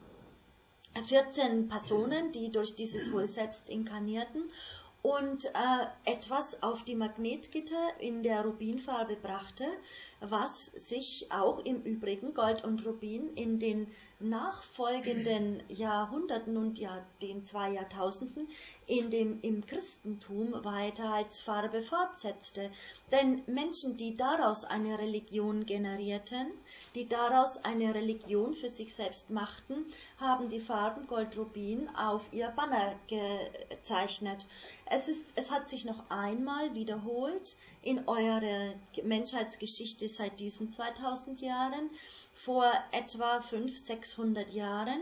vierzehn Personen, die durch dieses hohe Selbst inkarnierten, und äh, etwas auf die Magnetgitter in der Rubinfarbe brachte, was sich auch im Übrigen Gold und Rubin in den nachfolgenden Jahrhunderten und ja, den zwei Jahrtausenden in dem, im Christentum weiter als Farbe fortsetzte. Denn Menschen, die daraus eine Religion generierten, die daraus eine Religion für sich selbst machten, haben die Farben Gold-Rubin auf ihr Banner gezeichnet. Es, ist, es hat sich noch einmal wiederholt in eurer Menschheitsgeschichte seit diesen zweitausend Jahren, vor etwa fünfhundert, sechshundert Jahren,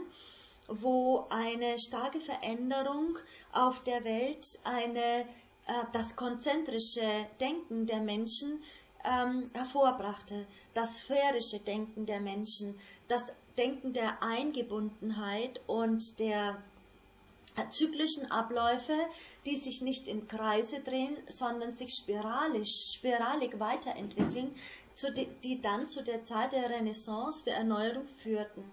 wo eine starke Veränderung auf der Welt eine, äh, das konzentrische Denken der Menschen ähm, hervorbrachte, das sphärische Denken der Menschen, das Denken der Eingebundenheit und der zyklischen Abläufe, die sich nicht im Kreise drehen, sondern sich spiralisch, spiralig weiterentwickeln, zu die, die dann zu der Zeit der Renaissance, der Erneuerung führten.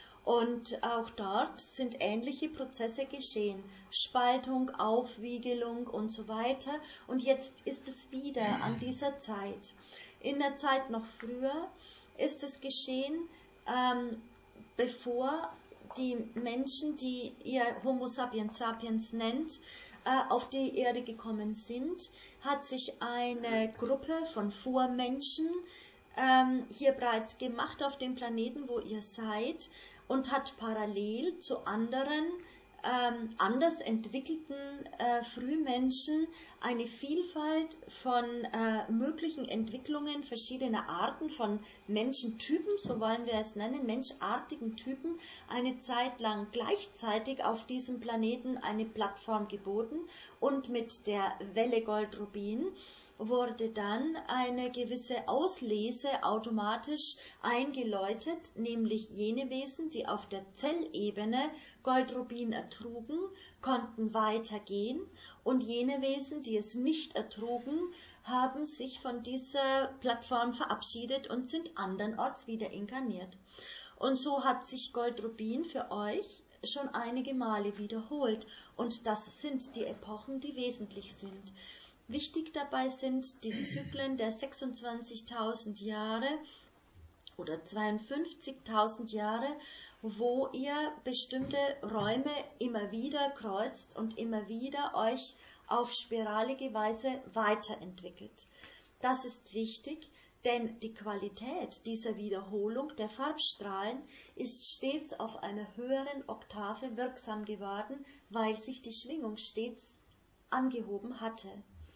Und auch dort sind ähnliche Prozesse geschehen. Spaltung, Aufwiegelung und so weiter. Und jetzt ist es wieder an dieser Zeit. In der Zeit noch früher ist es geschehen, ähm, bevor die Menschen, die ihr Homo sapiens sapiens nennt, äh, auf die Erde gekommen sind, hat sich eine Gruppe von Vormenschen ähm, hier breit gemacht auf dem Planeten, wo ihr seid, und hat parallel zu anderen ähm, anders entwickelten äh, Frühmenschen eine Vielfalt von äh, möglichen Entwicklungen verschiedener Arten von Menschentypen, so wollen wir es nennen, menschartigen Typen, eine Zeit lang gleichzeitig auf diesem Planeten eine Plattform geboten, und mit der Welle Gold-Rubin wurde dann eine gewisse Auslese automatisch eingeläutet, nämlich jene Wesen, die auf der Zellebene Gold-Rubin ertrugen, konnten weitergehen, und jene Wesen, die es nicht ertrugen, haben sich von dieser Plattform verabschiedet und sind andernorts wieder inkarniert. Und so hat sich Gold-Rubin für euch schon einige Male wiederholt, und das sind die Epochen, die wesentlich sind. Wichtig dabei sind die Zyklen der sechsundzwanzigtausend Jahre oder zweiundfünfzigtausend Jahre, wo ihr bestimmte Räume immer wieder kreuzt und immer wieder euch auf spiralige Weise weiterentwickelt. Das ist wichtig, denn die Qualität dieser Wiederholung der Farbstrahlen ist stets auf einer höheren Oktave wirksam geworden, weil sich die Schwingung stets angehoben hatte.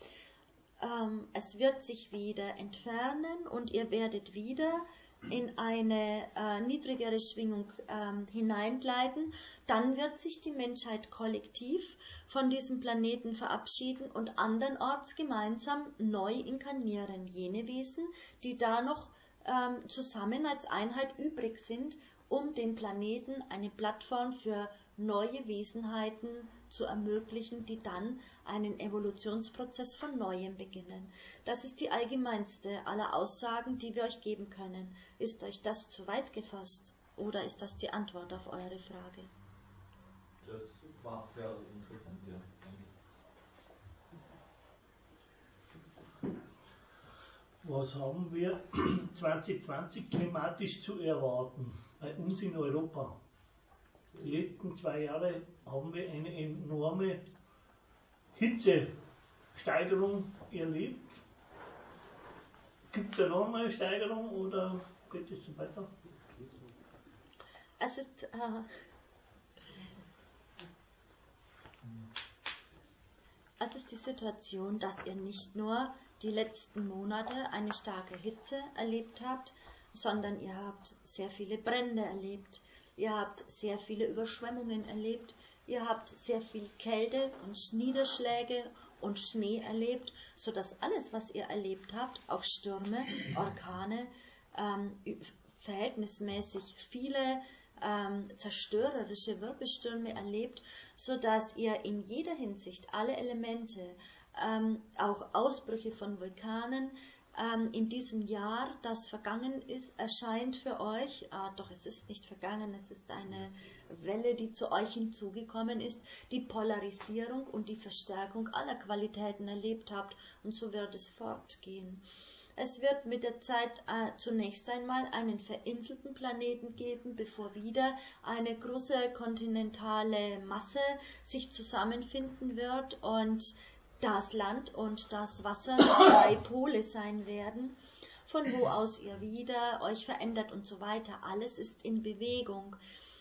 Ähm, es wird sich wieder entfernen und ihr werdet wieder in eine äh, niedrigere Schwingung ähm, hineingleiten. Dann wird sich die Menschheit kollektiv von diesem Planeten verabschieden und andernorts gemeinsam neu inkarnieren. Jene Wesen, die da noch ähm, zusammen als Einheit übrig sind, um dem Planeten eine Plattform für neue Wesenheiten zu ermöglichen, die dann einen Evolutionsprozess von Neuem beginnen. Das ist die allgemeinste aller Aussagen, die wir euch geben können. Ist euch das zu weit gefasst oder ist das die Antwort auf eure Frage? Das war sehr interessant, ja. Danke. Was haben wir zwanzig zwanzig klimatisch zu erwarten bei uns in Europa? Die letzten zwei Jahre haben wir eine enorme Hitzesteigerung erlebt. Gibt es da noch eine Steigerung oder geht es so weiter? Es ist, äh, es ist die Situation, dass ihr nicht nur die letzten Monate eine starke Hitze erlebt habt, sondern ihr habt sehr viele Brände erlebt. Ihr habt sehr viele Überschwemmungen erlebt. Ihr habt sehr viel Kälte und Niederschläge und Schnee erlebt, sodass alles, was ihr erlebt habt, auch Stürme, Orkane, ähm, verhältnismäßig viele ähm, zerstörerische Wirbelstürme erlebt, sodass ihr in jeder Hinsicht alle Elemente, ähm, auch Ausbrüche von Vulkanen, ähm, in diesem Jahr, das vergangen ist, erscheint für euch, ah, doch es ist nicht vergangen, es ist eine Welle, die zu euch hinzugekommen ist, die Polarisierung und die Verstärkung aller Qualitäten erlebt habt, und so wird es fortgehen. Es wird mit der Zeit äh, zunächst einmal einen verinselten Planeten geben, bevor wieder eine große kontinentale Masse sich zusammenfinden wird und das Land und das Wasser zwei Pole sein werden, von wo aus ihr wieder euch verändert und so weiter. Alles ist in Bewegung,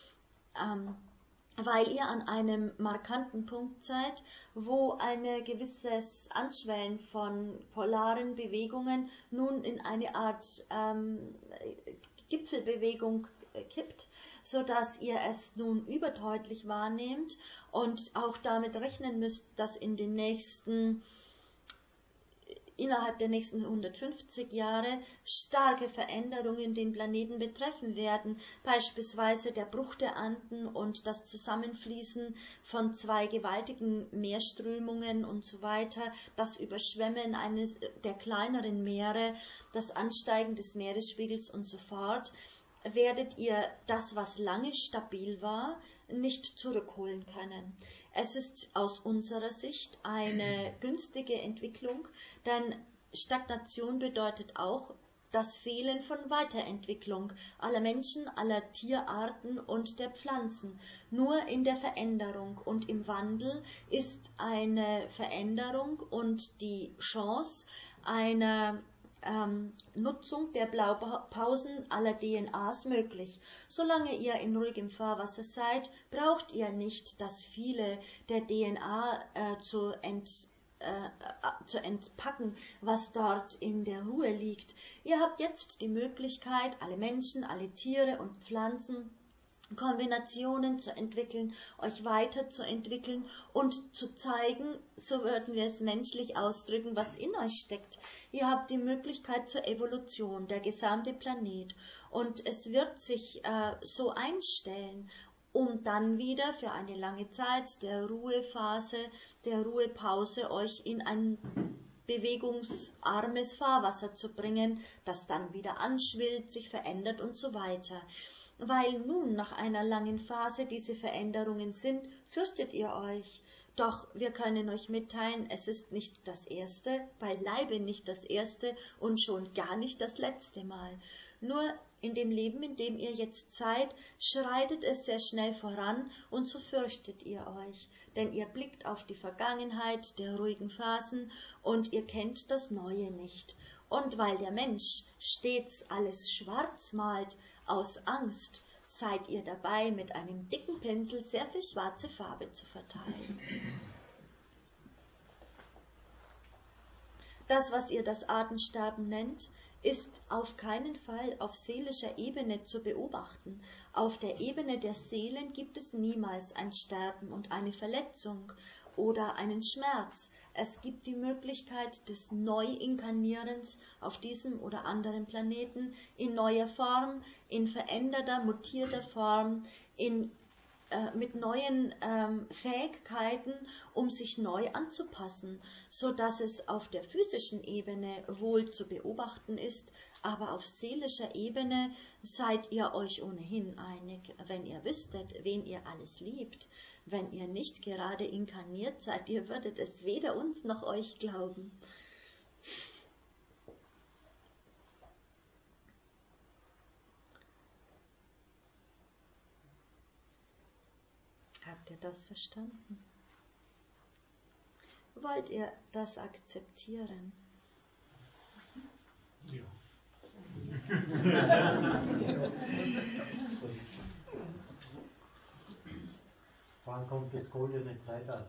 ähm, weil ihr an einem markanten Punkt seid, wo ein gewisses Anschwellen von polaren Bewegungen nun in eine Art ähm, Gipfelbewegung kippt, so dass ihr es nun überdeutlich wahrnehmt und auch damit rechnen müsst, dass in den nächsten, innerhalb der nächsten hundertfünfzig Jahre starke Veränderungen den Planeten betreffen werden, beispielsweise der Bruch der Anden und das Zusammenfließen von zwei gewaltigen Meerströmungen und so weiter, das Überschwemmen eines der kleineren Meere, das Ansteigen des Meeresspiegels und so fort, werdet ihr das, was lange stabil war, nicht zurückholen können. Es ist aus unserer Sicht eine günstige Entwicklung, denn Stagnation bedeutet auch das Fehlen von Weiterentwicklung aller Menschen, aller Tierarten und der Pflanzen. Nur in der Veränderung und im Wandel ist eine Veränderung und die Chance einer Ähm, Nutzung der Blaupausen aller D N As möglich. Solange ihr in ruhigem Fahrwasser seid, braucht ihr nicht das viele der D N A äh, zu, ent, äh, zu entpacken, was dort in der Ruhe liegt. Ihr habt jetzt die Möglichkeit, alle Menschen, alle Tiere und Pflanzen Kombinationen zu entwickeln, euch weiterzuentwickeln und zu zeigen, so würden wir es menschlich ausdrücken, was in euch steckt. Ihr habt die Möglichkeit zur Evolution, der gesamte Planet, und es wird sich äh, so einstellen, um dann wieder für eine lange Zeit der Ruhephase, der Ruhepause euch in ein bewegungsarmes Fahrwasser zu bringen, das dann wieder anschwillt, sich verändert und so weiter. Weil nun nach einer langen Phase diese Veränderungen sind, fürchtet ihr euch. Doch wir können euch mitteilen, es ist nicht das erste, beileibe nicht das erste und schon gar nicht das letzte Mal. Nur in dem Leben, in dem ihr jetzt seid, schreitet es sehr schnell voran und so fürchtet ihr euch. Denn ihr blickt auf die Vergangenheit der ruhigen Phasen und ihr kennt das Neue nicht. Und weil der Mensch stets alles schwarz malt, aus Angst, seid ihr dabei, mit einem dicken Pinsel sehr viel schwarze Farbe zu verteilen. Das, was ihr das Artensterben nennt, ist auf keinen Fall auf seelischer Ebene zu beobachten. Auf der Ebene der Seelen gibt es niemals ein Sterben und eine Verletzung oder einen Schmerz. Es gibt die Möglichkeit des Neuinkarnierens auf diesem oder anderen Planeten in neuer Form, in veränderter, mutierter Form, in äh, mit neuen ähm, Fähigkeiten, um sich neu anzupassen, so dass es auf der physischen Ebene wohl zu beobachten ist, aber auf seelischer Ebene seid ihr euch ohnehin einig, wenn ihr wüsstet, wen ihr alles liebt. Wenn ihr nicht gerade inkarniert seid, ihr würdet es weder uns noch euch glauben. Habt ihr das verstanden? Wollt ihr das akzeptieren? Ja. Wann kommt das goldene Zeitalter?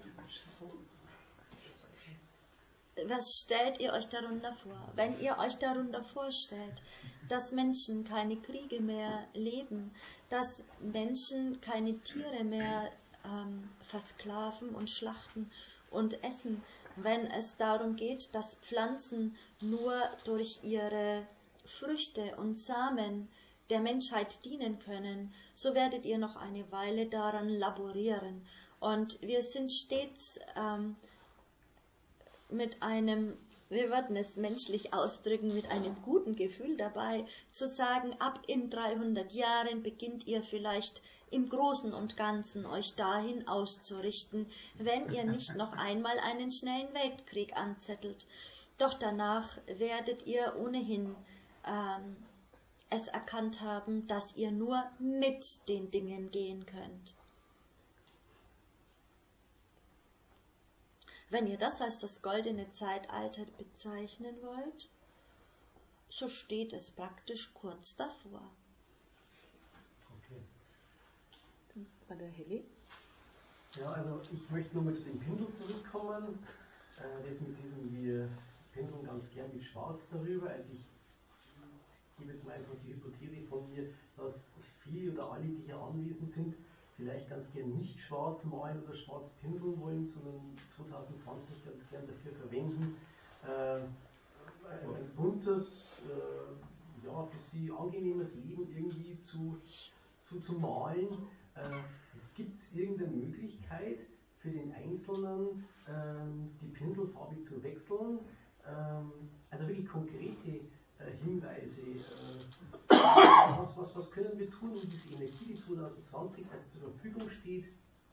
Was stellt ihr euch darunter vor? Wenn ihr euch darunter vorstellt, dass Menschen keine Kriege mehr leben, dass Menschen keine Tiere mehr ähm, versklaven und schlachten und essen, wenn es darum geht, dass Pflanzen nur durch ihre Früchte und Samen der Menschheit dienen können, so werdet ihr noch eine Weile daran laborieren. Und wir sind stets ähm, mit einem, wir würden es menschlich ausdrücken, mit einem guten Gefühl dabei, zu sagen, ab in dreihundert Jahren beginnt ihr vielleicht im Großen und Ganzen euch dahin auszurichten, wenn ihr nicht noch einmal einen schnellen Weltkrieg anzettelt. Doch danach werdet ihr ohnehin ähm, es erkannt haben, dass ihr nur mit den Dingen gehen könnt. Wenn ihr das als das goldene Zeitalter bezeichnen wollt, so steht es praktisch kurz davor. Okay. Bei der Heli? Ja, also ich möchte nochmal zu dem Pinsel zurückkommen. Äh, das mit diesem, wir pinseln ganz gern mit Schwarz darüber. Also ich gebe jetzt mal einfach die Hypothese von mir, dass viele oder alle, die hier anwesend sind, vielleicht ganz gern nicht schwarz malen oder schwarz pinseln wollen, sondern zwanzig zwanzig ganz gern dafür verwenden, äh, ein, ein buntes, äh, ja, für sie angenehmes Leben irgendwie zu, zu, zu malen. Äh, Gibt es irgendeine Möglichkeit für den Einzelnen, ähm, die Pinselfarbe zu wechseln? Ähm, also wirklich konkrete äh, Hinweise. Äh, was, was, was können wir tun, um diese Energie, die zwanzig zwanzig also zur Verfügung steht,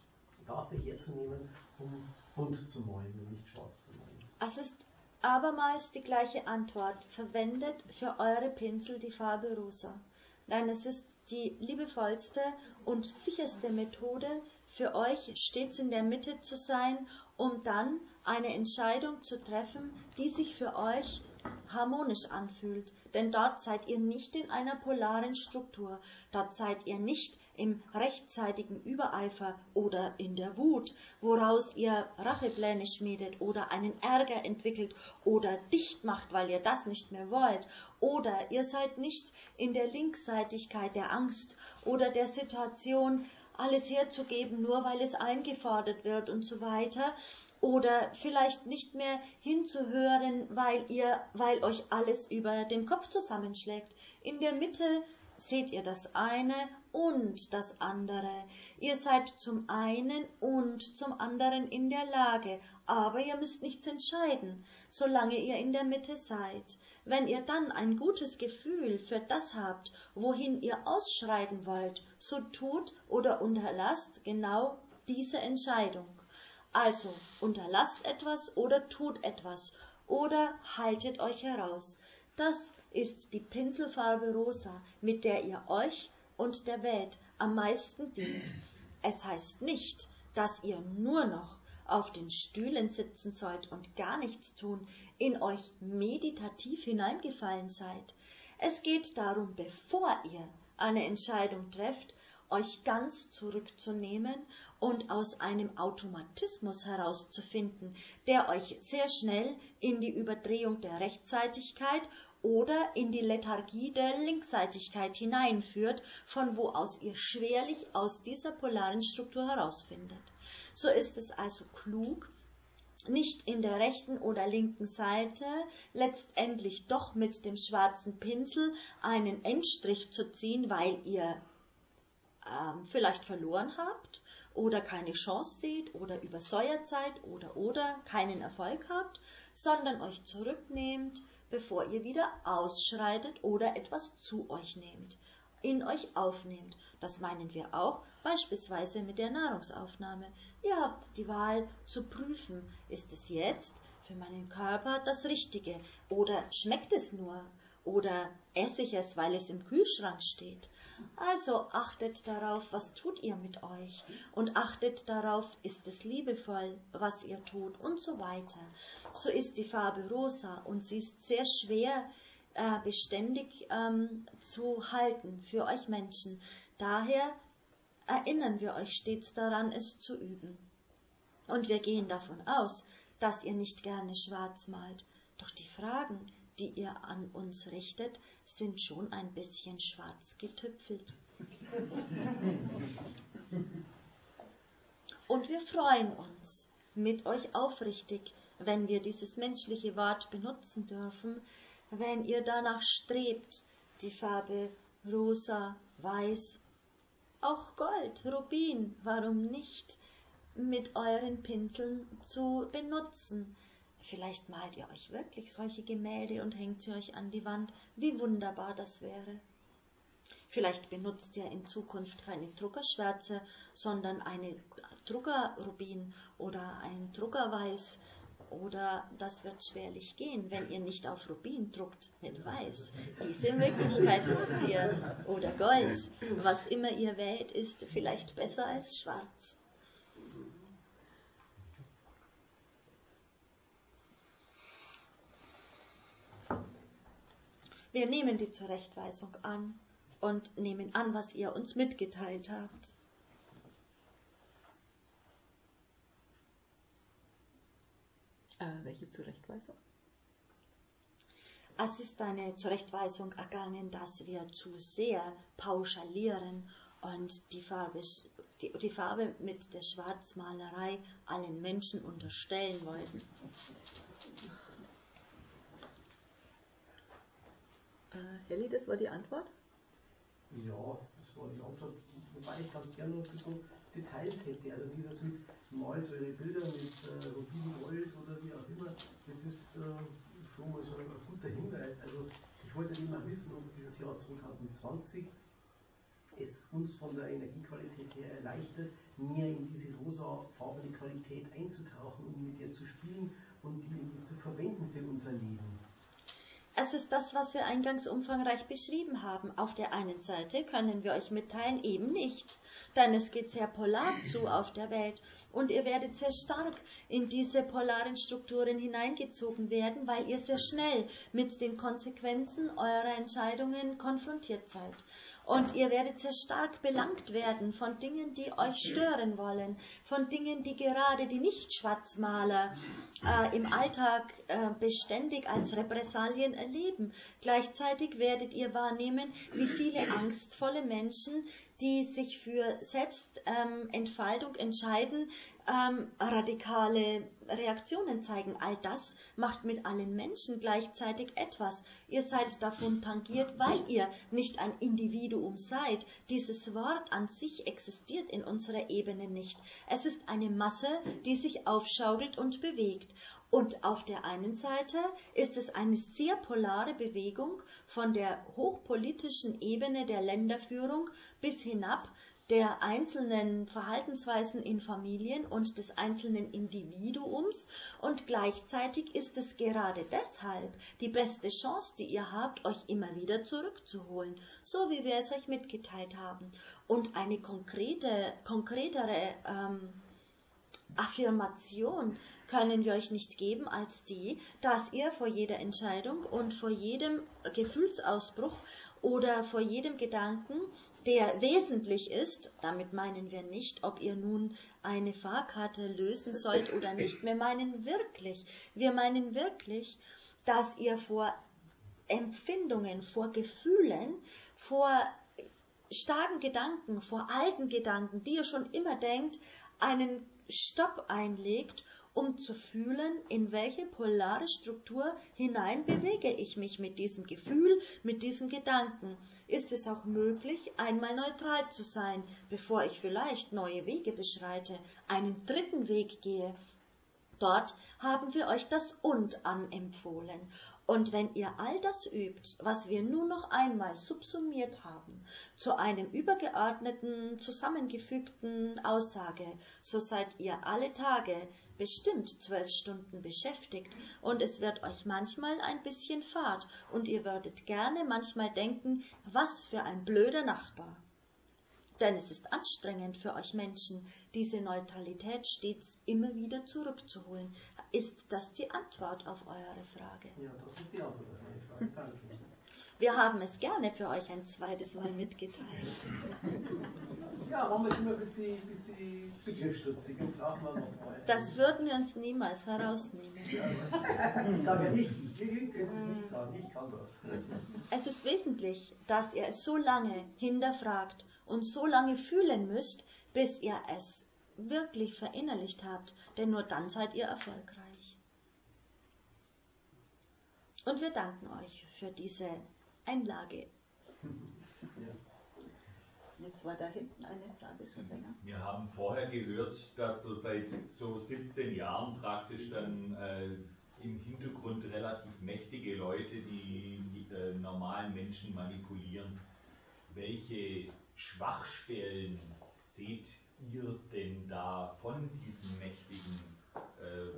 dafür herzunehmen, um bunt zu malen und nicht schwarz zu malen? Es ist abermals die gleiche Antwort. Verwendet für eure Pinsel die Farbe rosa. Nein, es ist die liebevollste und sicherste Methode für euch, stets in der Mitte zu sein, um dann eine Entscheidung zu treffen, die sich für euch harmonisch anfühlt. Denn dort seid ihr nicht in einer polaren Struktur. Dort seid ihr nicht im rechtzeitigen Übereifer oder in der Wut, woraus ihr Rachepläne schmiedet oder einen Ärger entwickelt oder dicht macht, weil ihr das nicht mehr wollt. Oder ihr seid nicht in der Linksseitigkeit der Angst oder der Situation, alles herzugeben, nur weil es eingefordert wird und so weiter. Oder vielleicht nicht mehr hinzuhören, weil ihr, weil euch alles über den Kopf zusammenschlägt. In der Mitte seht ihr das eine und das andere. Ihr seid zum einen und zum anderen in der Lage, aber ihr müsst nichts entscheiden, solange ihr in der Mitte seid. Wenn ihr dann ein gutes Gefühl für das habt, wohin ihr ausschreiten wollt, so tut oder unterlasst genau diese Entscheidung. Also unterlasst etwas oder tut etwas oder haltet euch heraus. Das ist die Pinselfarbe rosa, mit der ihr euch und der Welt am meisten dient. Es heißt nicht, dass ihr nur noch auf den Stühlen sitzen sollt und gar nichts tun, in euch meditativ hineingefallen seid. Es geht darum, bevor ihr eine Entscheidung trefft, euch ganz zurückzunehmen und aus einem Automatismus herauszufinden, der euch sehr schnell in die Überdrehung der Rechtsseitigkeit oder in die Lethargie der Linksseitigkeit hineinführt, von wo aus ihr schwerlich aus dieser polaren Struktur herausfindet. So ist es also klug, nicht in der rechten oder linken Seite letztendlich doch mit dem schwarzen Pinsel einen Endstrich zu ziehen, weil ihr ähm, vielleicht verloren habt oder keine Chance seht oder übersäuert seid oder oder keinen Erfolg habt, sondern euch zurücknehmt, bevor ihr wieder ausschreitet oder etwas zu euch nehmt, in euch aufnehmt. Das meinen wir auch beispielsweise mit der Nahrungsaufnahme. Ihr habt die Wahl zu prüfen, ist es jetzt für meinen Körper das Richtige oder schmeckt es nur oder esse ich es, weil es im Kühlschrank steht. Also achtet darauf, was tut ihr mit euch und achtet darauf, ist es liebevoll, was ihr tut und so weiter. So ist die Farbe rosa und sie ist sehr schwer äh, beständig ähm, zu halten für euch Menschen. Daher erinnern wir euch stets daran, es zu üben. Und wir gehen davon aus, dass ihr nicht gerne schwarz malt. Doch die Fragen, die ihr an uns richtet, sind schon ein bisschen schwarz getüpfelt. Und wir freuen uns mit euch aufrichtig, wenn wir dieses menschliche Wort benutzen dürfen, wenn ihr danach strebt, die Farbe rosa, weiß, auch Gold, Rubin, warum nicht, mit euren Pinseln zu benutzen. Vielleicht malt ihr euch wirklich solche Gemälde und hängt sie euch an die Wand. Wie wunderbar das wäre. Vielleicht benutzt ihr in Zukunft keine Druckerschwärze, sondern eine Druckerrubin oder ein Druckerweiß. Oder das wird schwerlich gehen, wenn ihr nicht auf Rubin druckt mit Weiß. Diese Möglichkeit habt ihr. Oder Gold. Was immer ihr wählt, ist vielleicht besser als Schwarz. Wir nehmen die Zurechtweisung an und nehmen an, was ihr uns mitgeteilt habt. Äh, welche Zurechtweisung? Es ist eine Zurechtweisung ergangen, dass wir zu sehr pauschalieren und die Farbe, die, die Farbe mit der Schwarzmalerei allen Menschen unterstellen wollten. Äh, Helly, das war die Antwort? Ja, das war die Antwort, wobei ich ganz gerne noch ein bisschen Details hätte. Also dieses mit malt eure Bilder mit äh, Rubin, Gold oder wie auch immer, das ist äh, schon mal so ein, ein guter Hinweis. Also ich wollte eben auch wissen, ob dieses Jahr zwanzig zwanzig es uns von der Energiequalität her erleichtert, mehr in diese rosafarbene Qualität einzutauchen und mit ihr zu spielen und die irgendwie zu verwenden für unser Leben. Es ist das, was wir eingangs umfangreich beschrieben haben. Auf der einen Seite können wir euch mitteilen, eben nicht, denn es geht sehr polar zu auf der Welt und ihr werdet sehr stark in diese polaren Strukturen hineingezogen werden, weil ihr sehr schnell mit den Konsequenzen eurer Entscheidungen konfrontiert seid. Und ihr werdet sehr stark belangt werden von Dingen, die euch stören wollen, von Dingen, die gerade die Nicht-Schwarzmaler äh, im Alltag äh, beständig als Repressalien erleben. Gleichzeitig werdet ihr wahrnehmen, wie viele angstvolle Menschen, die sich für Selbstentfaltung ähm, entscheiden, ähm, radikale Reaktionen zeigen. All das macht mit allen Menschen gleichzeitig etwas. Ihr seid davon tangiert, weil ihr nicht ein Individuum seid. Dieses Wort an sich existiert in unserer Ebene nicht. Es ist eine Masse, die sich aufschaukelt und bewegt. Und auf der einen Seite ist es eine sehr polare Bewegung von der hochpolitischen Ebene der Länderführung bis hinab der einzelnen Verhaltensweisen in Familien und des einzelnen Individuums. Und gleichzeitig ist es gerade deshalb die beste Chance, die ihr habt, euch immer wieder zurückzuholen, so wie wir es euch mitgeteilt haben. Und eine konkrete, konkretere ähm, Affirmation können wir euch nicht geben als die, dass ihr vor jeder Entscheidung und vor jedem Gefühlsausbruch oder vor jedem Gedanken, der wesentlich ist, damit meinen wir nicht, ob ihr nun eine Fahrkarte lösen sollt oder nicht, wir meinen wirklich, wir meinen wirklich, dass ihr vor Empfindungen, vor Gefühlen, vor starken Gedanken, vor alten Gedanken, die ihr schon immer denkt, einen Stopp einlegt um zu fühlen, in welche polare Struktur hinein bewege ich mich mit diesem Gefühl, mit diesem Gedanken. Ist es auch möglich, einmal neutral zu sein, bevor ich vielleicht neue Wege beschreite, einen dritten Weg gehe? Dort haben wir euch das Und anempfohlen. Und wenn ihr all das übt, was wir nun noch einmal subsumiert haben, zu einem übergeordneten, zusammengefügten Aussage, so seid ihr alle Tage bestimmt zwölf Stunden beschäftigt und es wird euch manchmal ein bisschen fad und ihr würdet gerne manchmal denken, was für ein blöder Nachbar. Denn es ist anstrengend für euch Menschen, diese Neutralität stets immer wieder zurückzuholen. Ist das die Antwort auf eure Frage? Ja, das ist die Antwort auf meine Frage. Danke. Wir haben es gerne für euch ein zweites Mal mitgeteilt. Ja, machen wir es immer ein bisschen, bisschen begriffsstutzig und fragen wir noch mal. Das würden wir uns niemals herausnehmen. Ja, ich sage ja nicht, ich will es nicht sagen, ich kann das. Es ist wesentlich, dass ihr es so lange hinterfragt und so lange fühlen müsst, bis ihr es wirklich verinnerlicht habt, denn nur dann seid ihr erfolgreich. Und wir danken euch für diese Einlage. Jetzt war da hinten eine Frage schon länger. Wir haben vorher gehört, dass so seit so siebzehn Jahren praktisch dann äh, im Hintergrund relativ mächtige Leute die, die äh, normalen Menschen manipulieren. Welche Schwachstellen seht ihr denn da von diesen mächtigen äh,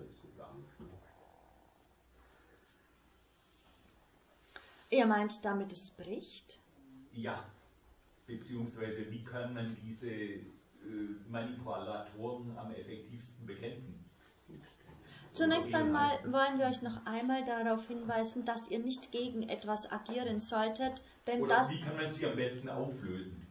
Ihr meint, damit es bricht? Ja, beziehungsweise wie kann man diese äh, Manipulatoren am effektivsten bekämpfen? Zunächst einmal wollen wir euch noch einmal darauf hinweisen, dass ihr nicht gegen etwas agieren solltet, denn Oder das... wie kann man sie am besten auflösen?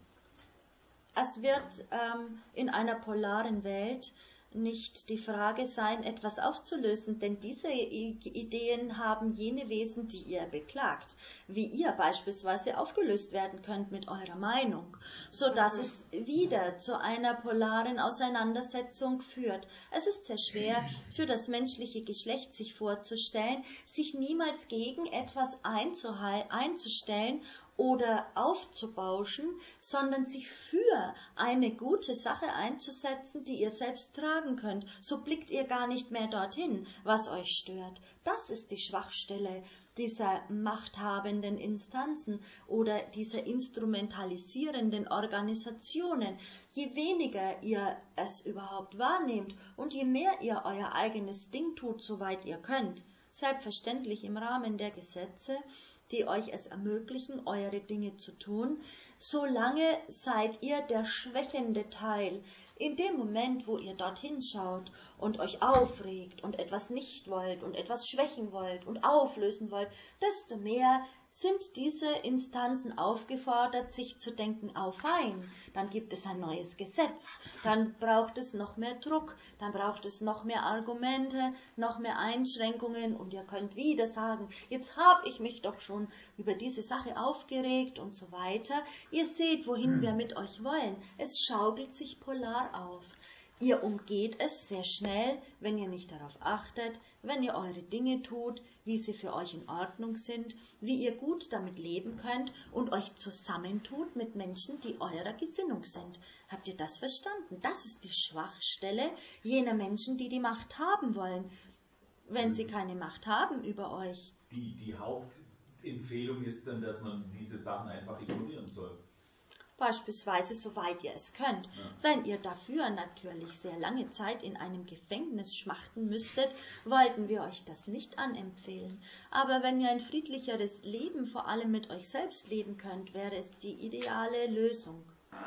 Es wird ähm, in einer polaren Welt nicht die Frage sein, etwas aufzulösen, denn diese I- Ideen haben jene Wesen, die ihr beklagt, wie ihr beispielsweise aufgelöst werden könnt mit eurer Meinung, so dass es wieder zu einer polaren Auseinandersetzung führt. Es ist sehr schwer für das menschliche Geschlecht sich vorzustellen, sich niemals gegen etwas einzuhal- einzustellen oder aufzubauschen, sondern sich für eine gute Sache einzusetzen, die ihr selbst tragen könnt. So blickt ihr gar nicht mehr dorthin, was euch stört. Das ist die Schwachstelle dieser machthabenden Instanzen oder dieser instrumentalisierenden Organisationen. Je weniger ihr es überhaupt wahrnehmt und je mehr ihr euer eigenes Ding tut, soweit ihr könnt, selbstverständlich im Rahmen der Gesetze, die euch es ermöglichen, eure Dinge zu tun, solange seid ihr der schwächende Teil. In dem Moment, wo ihr dorthin schaut und euch aufregt und etwas nicht wollt und etwas schwächen wollt und auflösen wollt, desto mehr sind diese Instanzen aufgefordert, sich zu denken, au fein, dann gibt es ein neues Gesetz, dann braucht es noch mehr Druck, dann braucht es noch mehr Argumente, noch mehr Einschränkungen und ihr könnt wieder sagen, jetzt habe ich mich doch schon über diese Sache aufgeregt und so weiter. Ihr seht, wohin wir mit euch wollen. Es schaukelt sich polar auf. Ihr umgeht es sehr schnell, wenn ihr nicht darauf achtet, wenn ihr eure Dinge tut, wie sie für euch in Ordnung sind, wie ihr gut damit leben könnt und euch zusammentut mit Menschen, die eurer Gesinnung sind. Habt ihr das verstanden? Das ist die Schwachstelle jener Menschen, die die Macht haben wollen, wenn sie keine Macht haben über euch. Die, die Hauptempfehlung ist dann, dass man diese Sachen einfach ignorieren soll. Beispielsweise, soweit ihr es könnt. Ja. Wenn ihr dafür natürlich sehr lange Zeit in einem Gefängnis schmachten müsstet, wollten wir euch das nicht anempfehlen. Aber wenn ihr ein friedlicheres Leben vor allem mit euch selbst leben könnt, wäre es die ideale Lösung.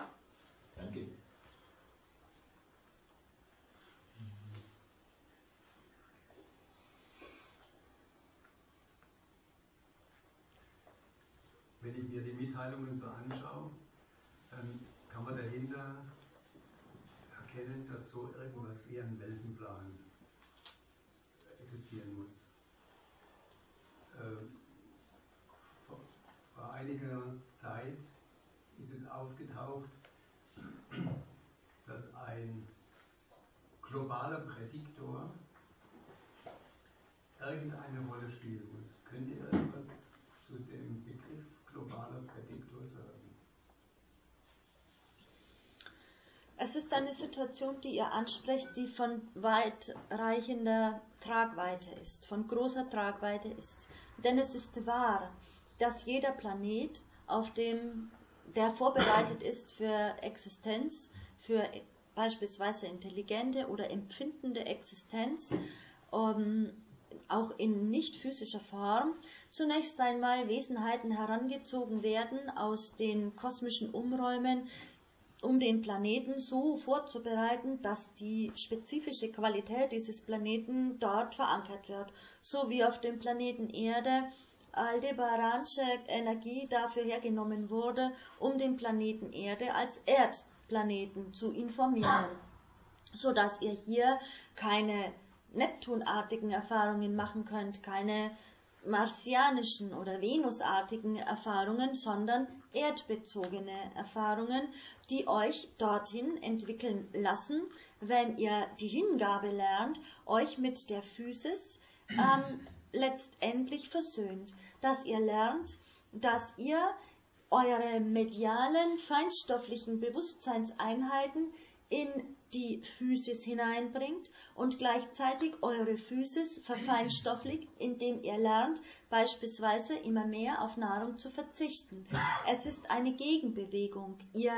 Danke. Wenn ich mir die Mitteilungen so anschaue, dann kann man dahinter erkennen, dass so irgendwas wie ein Weltenplan existieren muss. Ähm, vor, vor einiger Zeit ist es aufgetaucht, dass ein globaler Prädiktor irgendeine Rolle spielen muss. Könnt ihr etwas zu dem Begriff globaler Prädiktor sagen? Es ist eine Situation, die ihr ansprecht, die von weitreichender Tragweite ist, von großer Tragweite ist. Denn es ist wahr, dass jeder Planet, auf dem, der vorbereitet ist für Existenz, für beispielsweise intelligente oder empfindende Existenz, um, auch in nicht physischer Form, zunächst einmal Wesenheiten herangezogen werden aus den kosmischen Umräumen, um den Planeten so vorzubereiten, dass die spezifische Qualität dieses Planeten dort verankert wird. So wie auf dem Planeten Erde aldebaranische Energie dafür hergenommen wurde, um den Planeten Erde als Erdplaneten zu informieren, sodass ihr hier keine neptunartigen Erfahrungen machen könnt, keine martianischen oder venusartigen Erfahrungen, sondern erdbezogene Erfahrungen, die euch dorthin entwickeln lassen, wenn ihr die Hingabe lernt, euch mit der Physis ähm, letztendlich versöhnt, dass ihr lernt, dass ihr eure medialen, feinstofflichen Bewusstseinseinheiten in die Physis hineinbringt und gleichzeitig eure Physis verfeinstofflicht, indem ihr lernt, beispielsweise immer mehr auf Nahrung zu verzichten. Es ist eine Gegenbewegung. Ihr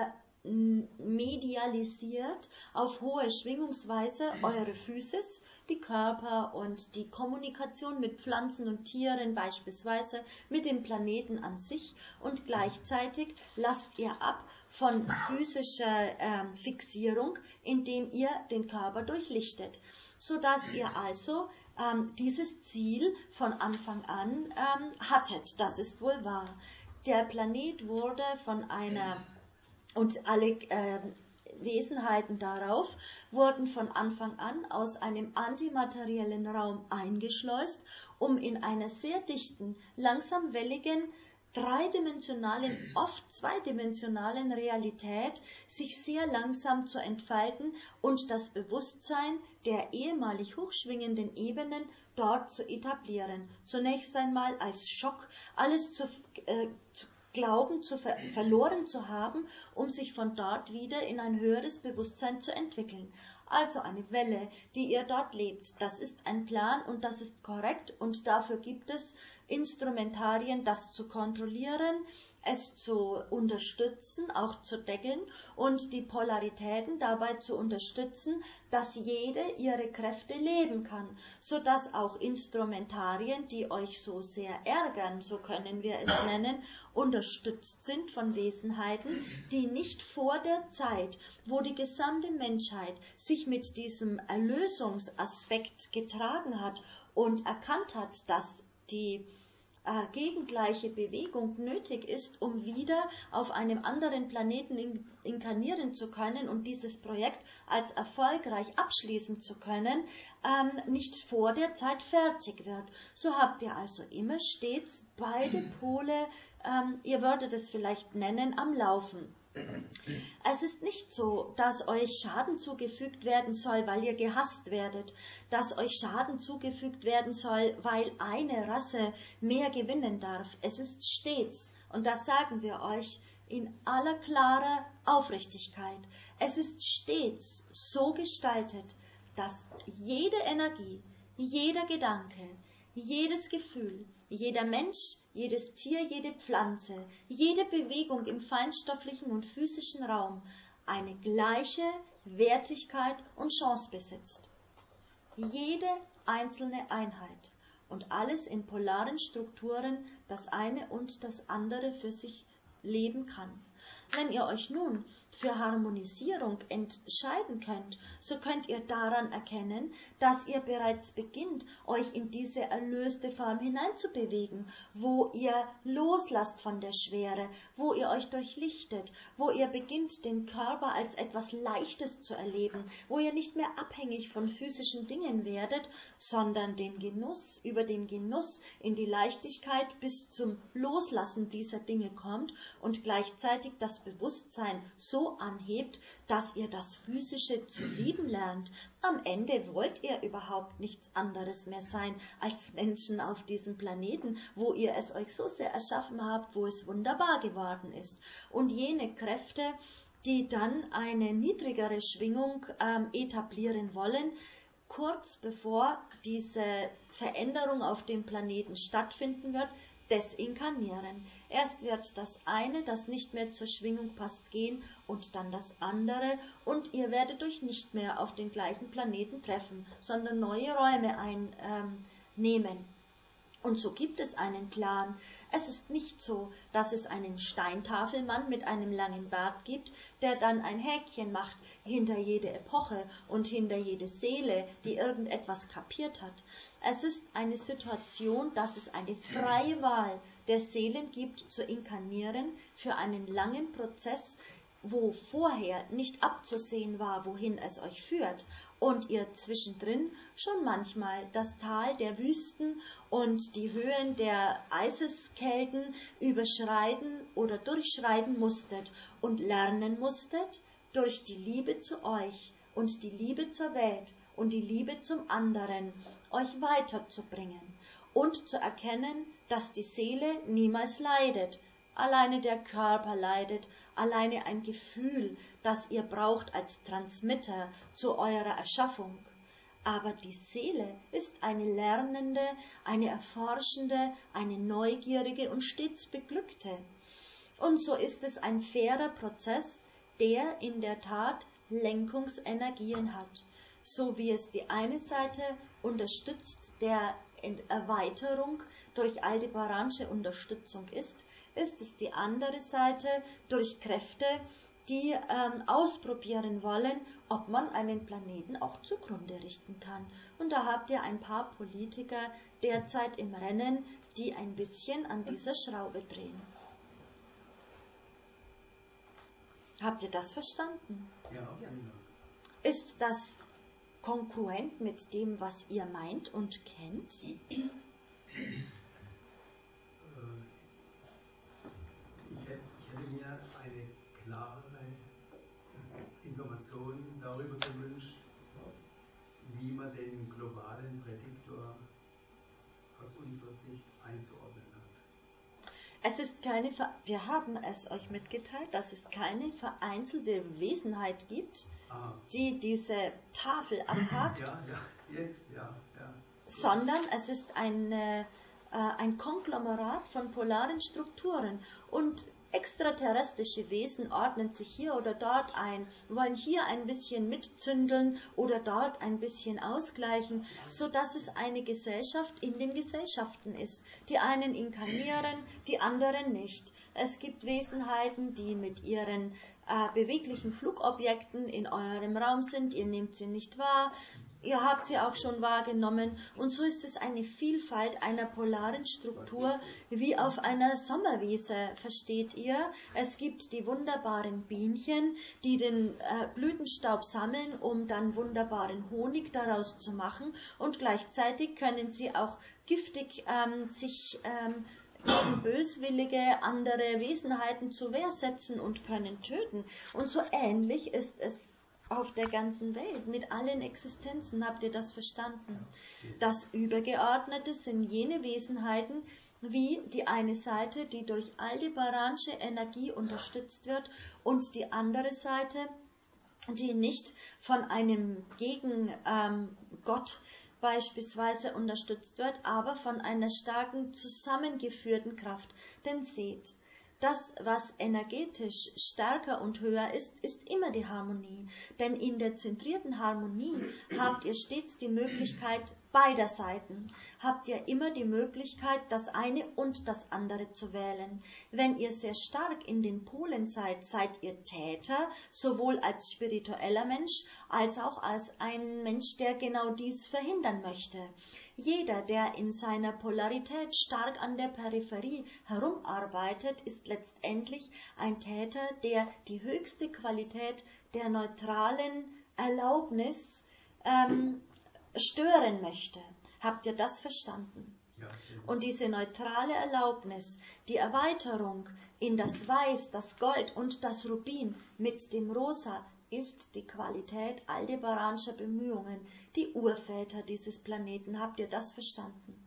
medialisiert auf hohe Schwingungsweise eure Physis, die Körper und die Kommunikation mit Pflanzen und Tieren, beispielsweise mit dem Planeten an sich, und gleichzeitig lasst ihr ab von physischer äh, Fixierung, indem ihr den Körper durchlichtet, sodass ihr also ähm, dieses Ziel von Anfang an ähm, hattet. Das ist wohl wahr. Der Planet wurde von einer Und alle äh, Wesenheiten darauf wurden von Anfang an aus einem antimateriellen Raum eingeschleust, um in einer sehr dichten, langsam welligen, dreidimensionalen, oft zweidimensionalen Realität sich sehr langsam zu entfalten und das Bewusstsein der ehemalig hochschwingenden Ebenen dort zu etablieren. Zunächst einmal als Schock, alles zu, äh, zu glauben, zu ver- verloren zu haben, um sich von dort wieder in ein höheres Bewusstsein zu entwickeln. Also eine Welle, die ihr dort lebt. Das ist ein Plan und das ist korrekt und dafür gibt es Instrumentarien, das zu kontrollieren, es zu unterstützen, auch zu deckeln und die Polaritäten dabei zu unterstützen, dass jede ihre Kräfte leben kann, sodass auch Instrumentarien, die euch so sehr ärgern, so können wir es nennen, unterstützt sind von Wesenheiten, die nicht vor der Zeit, wo die gesamte Menschheit sich mit diesem Erlösungsaspekt getragen hat und erkannt hat, dass die äh, gegengleiche Bewegung nötig ist, um wieder auf einem anderen Planeten in, inkarnieren zu können und dieses Projekt als erfolgreich abschließen zu können, ähm, nicht vor der Zeit fertig wird. So habt ihr also immer stets beide Pole, ähm, ihr würdet es vielleicht nennen, am Laufen. Es ist nicht so, dass euch Schaden zugefügt werden soll, weil ihr gehasst werdet, dass euch Schaden zugefügt werden soll, weil eine Rasse mehr gewinnen darf. Es ist stets, und das sagen wir euch in aller klarer Aufrichtigkeit, es ist stets so gestaltet, dass jede Energie, jeder Gedanke, jedes Gefühl, jeder Mensch, jedes Tier, jede Pflanze, jede Bewegung im feinstofflichen und physischen Raum eine gleiche Wertigkeit und Chance besitzt. Jede einzelne Einheit und alles in polaren Strukturen das eine und das andere für sich leben kann. Wenn ihr euch nun für Harmonisierung entscheiden könnt, so könnt ihr daran erkennen, dass ihr bereits beginnt, euch in diese erlöste Form hineinzubewegen, wo ihr loslasst von der Schwere, wo ihr euch durchlichtet, wo ihr beginnt, den Körper als etwas Leichtes zu erleben, wo ihr nicht mehr abhängig von physischen Dingen werdet, sondern den Genuss, über den Genuss in die Leichtigkeit bis zum Loslassen dieser Dinge kommt und gleichzeitig das Bewusstsein so anhebt, dass ihr das Physische zu lieben lernt. Am Ende wollt ihr überhaupt nichts anderes mehr sein als Menschen auf diesem Planeten, wo ihr es euch so sehr erschaffen habt, wo es wunderbar geworden ist. Und jene Kräfte, die dann eine niedrigere Schwingung ähm, etablieren wollen, kurz bevor diese Veränderung auf dem Planeten stattfinden wird, desinkarnieren. Erst wird das eine, das nicht mehr zur Schwingung passt, gehen und dann das andere und ihr werdet euch nicht mehr auf den gleichen Planeten treffen, sondern neue Räume einnehmen. Und so gibt es einen Plan. Es ist nicht so, dass es einen Steintafelmann mit einem langen Bart gibt, der dann ein Häkchen macht hinter jede Epoche und hinter jede Seele, die irgendetwas kapiert hat. Es ist eine Situation, dass es eine freie Wahl der Seelen gibt, zu inkarnieren für einen langen Prozess, wo vorher nicht abzusehen war, wohin es euch führt, und ihr zwischendrin schon manchmal das Tal der Wüsten und die Höhen der Eiseskelten überschreiten oder durchschreiten musstet und lernen musstet, durch die Liebe zu euch und die Liebe zur Welt und die Liebe zum anderen euch weiterzubringen und zu erkennen, dass die Seele niemals leidet. Alleine der Körper leidet, alleine ein Gefühl, das ihr braucht als Transmitter zu eurer Erschaffung. Aber die Seele ist eine lernende, eine erforschende, eine neugierige und stets beglückte. Und so ist es ein fairer Prozess, der in der Tat Lenkungsenergien hat. So wie es die eine Seite unterstützt, der Erweiterung durch aldebaranische Unterstützung ist, ist es die andere Seite durch Kräfte, die ähm, ausprobieren wollen, ob man einen Planeten auch zugrunde richten kann. Und da habt ihr ein paar Politiker derzeit im Rennen, die ein bisschen an dieser Schraube drehen. Habt ihr das verstanden? Ja. Ist das kongruent mit dem, was ihr meint und kennt? Ich hätte mir eine klarere Information darüber gewünscht, wie man den globalen Prädiktor aus unserer Sicht einzuordnen hat. Es ist keine, wir haben es euch mitgeteilt, dass es keine vereinzelte Wesenheit gibt, Aha. die diese Tafel abhakt, ja, ja, jetzt, ja, ja. sondern es ist ein, äh, ein Konglomerat von polaren Strukturen und extraterrestrische Wesen ordnen sich hier oder dort ein, wollen hier ein bisschen mitzündeln oder dort ein bisschen ausgleichen, so dass es eine Gesellschaft in den Gesellschaften ist. Die einen inkarnieren, die anderen nicht. Es gibt Wesenheiten, die mit ihren äh, beweglichen Flugobjekten in eurem Raum sind, ihr nehmt sie nicht wahr. Ihr habt sie auch schon wahrgenommen und so ist es eine Vielfalt einer polaren Struktur wie auf einer Sommerwiese, versteht ihr? Es gibt die wunderbaren Bienchen, die den äh, Blütenstaub sammeln, um dann wunderbaren Honig daraus zu machen und gleichzeitig können sie auch giftig ähm, sich ähm, gegen böswillige andere Wesenheiten zur Wehr setzen und können töten. Und so ähnlich ist es auf der ganzen Welt, mit allen Existenzen. Habt ihr das verstanden? Das Übergeordnete sind jene Wesenheiten, wie die eine Seite, die durch aldebaranische Energie unterstützt wird und die andere Seite, die nicht von einem Gegengott ähm, beispielsweise unterstützt wird, aber von einer starken zusammengeführten Kraft. Denn seht, das, was energetisch stärker und höher ist, ist immer die Harmonie. Denn in der zentrierten Harmonie habt ihr stets die Möglichkeit beider Seiten. Habt ihr immer die Möglichkeit, das eine und das andere zu wählen. Wenn ihr sehr stark in den Polen seid, seid ihr Täter, sowohl als spiritueller Mensch, als auch als ein Mensch, der genau dies verhindern möchte. Jeder, der in seiner Polarität stark an der Peripherie herumarbeitet, ist letztendlich ein Täter, der die höchste Qualität der neutralen Erlaubnis ähm, stören möchte. Habt ihr das verstanden? Und diese neutrale Erlaubnis, die Erweiterung in das Weiß, das Gold und das Rubin mit dem Rosa, ist die Qualität aldebaranischer Bemühungen, die Urväter dieses Planeten. Habt ihr das verstanden?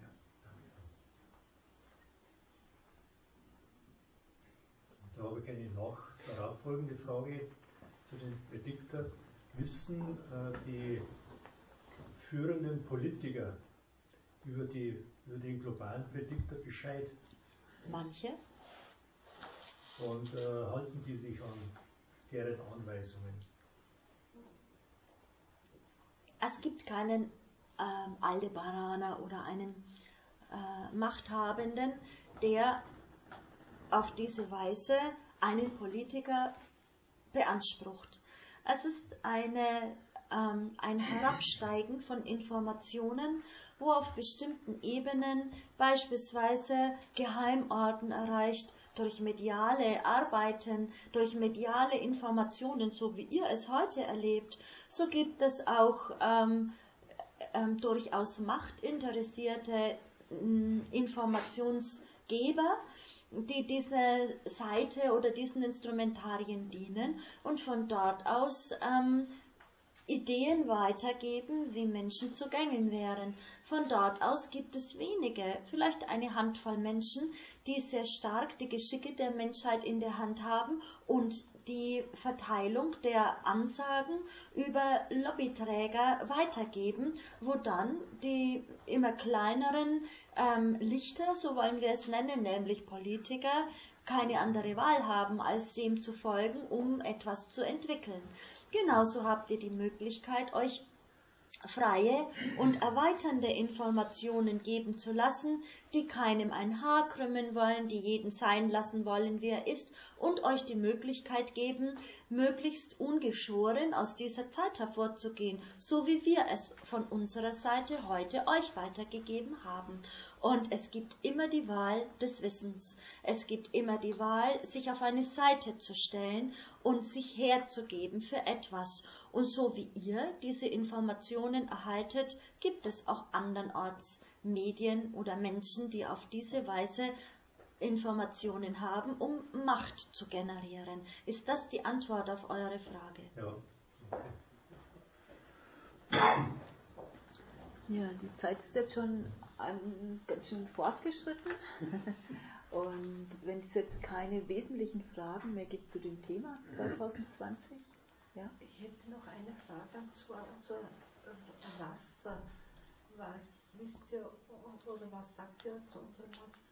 Da habe ich eine nach, darauffolgende Frage zu den Prediktor. Wissen äh, die führenden Politiker über, die, über den globalen Prediktor Bescheid? Manche. Und äh, halten die sich an deren Anweisungen? Es gibt keinen ähm, Aldebaraner oder einen äh, Machthabenden, der auf diese Weise einen Politiker beansprucht. Es ist eine, ähm, ein Herabsteigen von Informationen, wo auf bestimmten Ebenen beispielsweise Geheimorten erreicht, durch mediale Arbeiten, durch mediale Informationen, so wie ihr es heute erlebt, so gibt es auch ähm, ähm, durchaus machtinteressierte ähm, Informationsgeber, die diese Seite oder diesen Instrumentarien dienen und von dort aus ähm, Ideen weitergeben, wie Menschen zugänglich wären. Von dort aus gibt es wenige, vielleicht eine Handvoll Menschen, die sehr stark die Geschicke der Menschheit in der Hand haben und die Verteilung der Ansagen über Lobbyträger weitergeben, wo dann die immer kleineren ähm, Lichter, so wollen wir es nennen, nämlich Politiker, keine andere Wahl haben, als dem zu folgen, um etwas zu entwickeln. Genauso habt ihr die Möglichkeit, euch freie und erweiternde Informationen geben zu lassen, die keinem ein Haar krümmen wollen, die jeden sein lassen wollen, wie er ist, und euch die Möglichkeit geben, möglichst ungeschoren aus dieser Zeit hervorzugehen, so wie wir es von unserer Seite heute euch weitergegeben haben. Und es gibt immer die Wahl des Wissens. Es gibt immer die Wahl, sich auf eine Seite zu stellen und sich herzugeben für etwas. Und so wie ihr diese Informationen erhaltet, gibt es auch andernorts Medien oder Menschen, die auf diese Weise Informationen haben, um Macht zu generieren. Ist das die Antwort auf eure Frage? Ja. Okay. Ja, die Zeit ist jetzt schon an, ganz schön fortgeschritten. Und wenn es jetzt keine wesentlichen Fragen mehr gibt zu dem Thema zwanzig zwanzig, ja? Ich hätte noch eine Frage zu, zu Wasser. Was wisst ihr oder was sagt ihr zu unserem Wasser?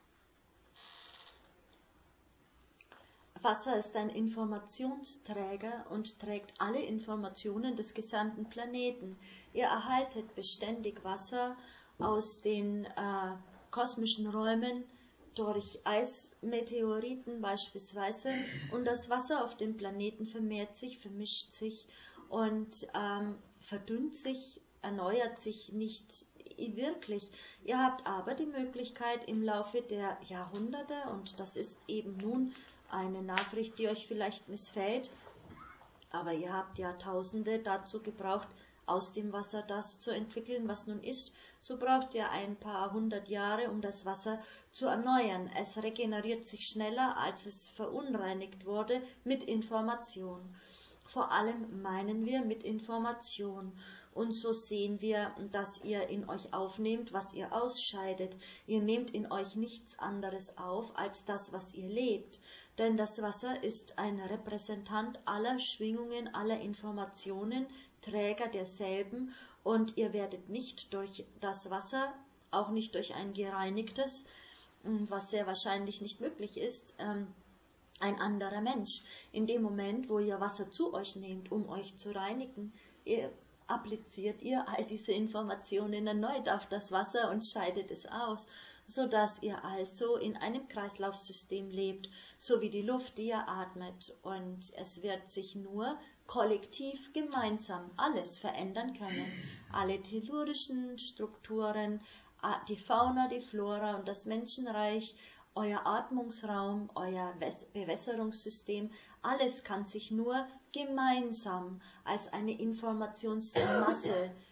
Wasser ist ein Informationsträger und trägt alle Informationen des gesamten Planeten. Ihr erhaltet beständig Wasser aus den äh, kosmischen Räumen durch Eismeteoriten beispielsweise, und das Wasser auf dem Planeten vermehrt sich, vermischt sich und ähm, verdünnt sich, erneuert sich nicht wirklich. Ihr habt aber die Möglichkeit im Laufe der Jahrhunderte, und das ist eben nun eine Nachricht, die euch vielleicht missfällt, aber ihr habt Jahrtausende dazu gebraucht, aus dem Wasser das zu entwickeln, was nun ist, so braucht ihr ein paar hundert Jahre, um das Wasser zu erneuern. Es regeneriert sich schneller, als es verunreinigt wurde, mit Information. Vor allem meinen wir mit Information. Und so sehen wir, dass ihr in euch aufnehmt, was ihr ausscheidet. Ihr nehmt in euch nichts anderes auf, als das, was ihr lebt. Denn das Wasser ist ein Repräsentant aller Schwingungen, aller Informationen, Träger derselben, und ihr werdet nicht durch das Wasser, auch nicht durch ein gereinigtes, was sehr wahrscheinlich nicht möglich ist, ein anderer Mensch. In dem Moment, wo ihr Wasser zu euch nehmt, um euch zu reinigen, ihr appliziert ihr all diese Informationen erneut auf das Wasser und scheidet es aus, sodass ihr also in einem Kreislaufsystem lebt, so wie die Luft, die ihr atmet. Und es wird sich nur kollektiv gemeinsam alles verändern können. Alle tellurischen Strukturen, die Fauna, die Flora und das Menschenreich, euer Atmungsraum, euer Bewässerungssystem, alles kann sich nur gemeinsam als eine Informationsmasse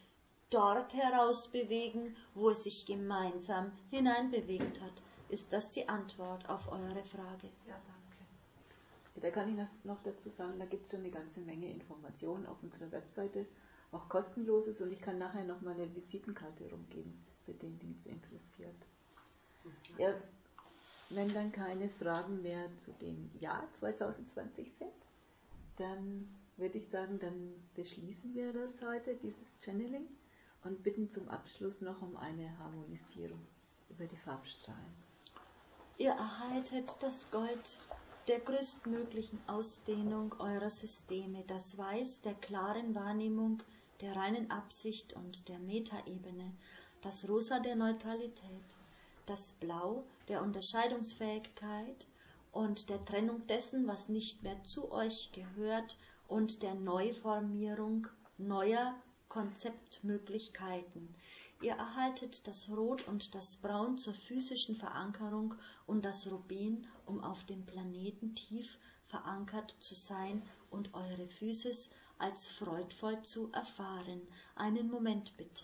dort heraus bewegen, wo es sich gemeinsam hineinbewegt hat. Ist das die Antwort auf eure Frage? Ja, danke. Ja, da kann ich noch dazu sagen, da gibt es schon eine ganze Menge Informationen auf unserer Webseite, auch kostenloses, und ich kann nachher noch mal eine Visitenkarte rumgeben, für den, den es interessiert. Ja, wenn dann keine Fragen mehr zu dem Jahr zwanzig zwanzig sind, dann würde ich sagen, dann beschließen wir das heute, dieses Channeling, und bitten zum Abschluss noch um eine Harmonisierung über die Farbstrahlen. Ihr erhaltet das Gold der größtmöglichen Ausdehnung eurer Systeme, das Weiß der klaren Wahrnehmung, der reinen Absicht und der Metaebene, das Rosa der Neutralität, das Blau der Unterscheidungsfähigkeit und der Trennung dessen, was nicht mehr zu euch gehört, und der Neuformierung neuer Konzeptmöglichkeiten. Ihr erhaltet das Rot und das Braun zur physischen Verankerung und das Rubin, um auf dem Planeten tief verankert zu sein und eure Physis als freudvoll zu erfahren. Einen Moment bitte.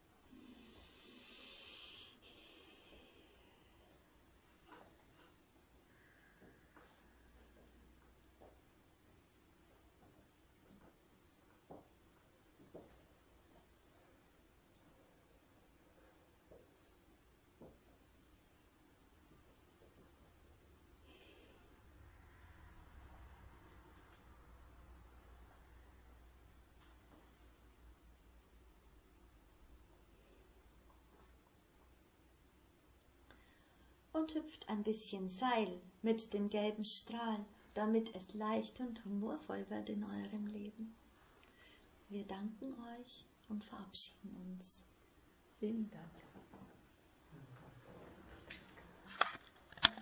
Und hüpft ein bisschen Seil mit dem gelben Strahl, damit es leicht und humorvoll wird in eurem Leben. Wir danken euch und verabschieden uns. Vielen Dank.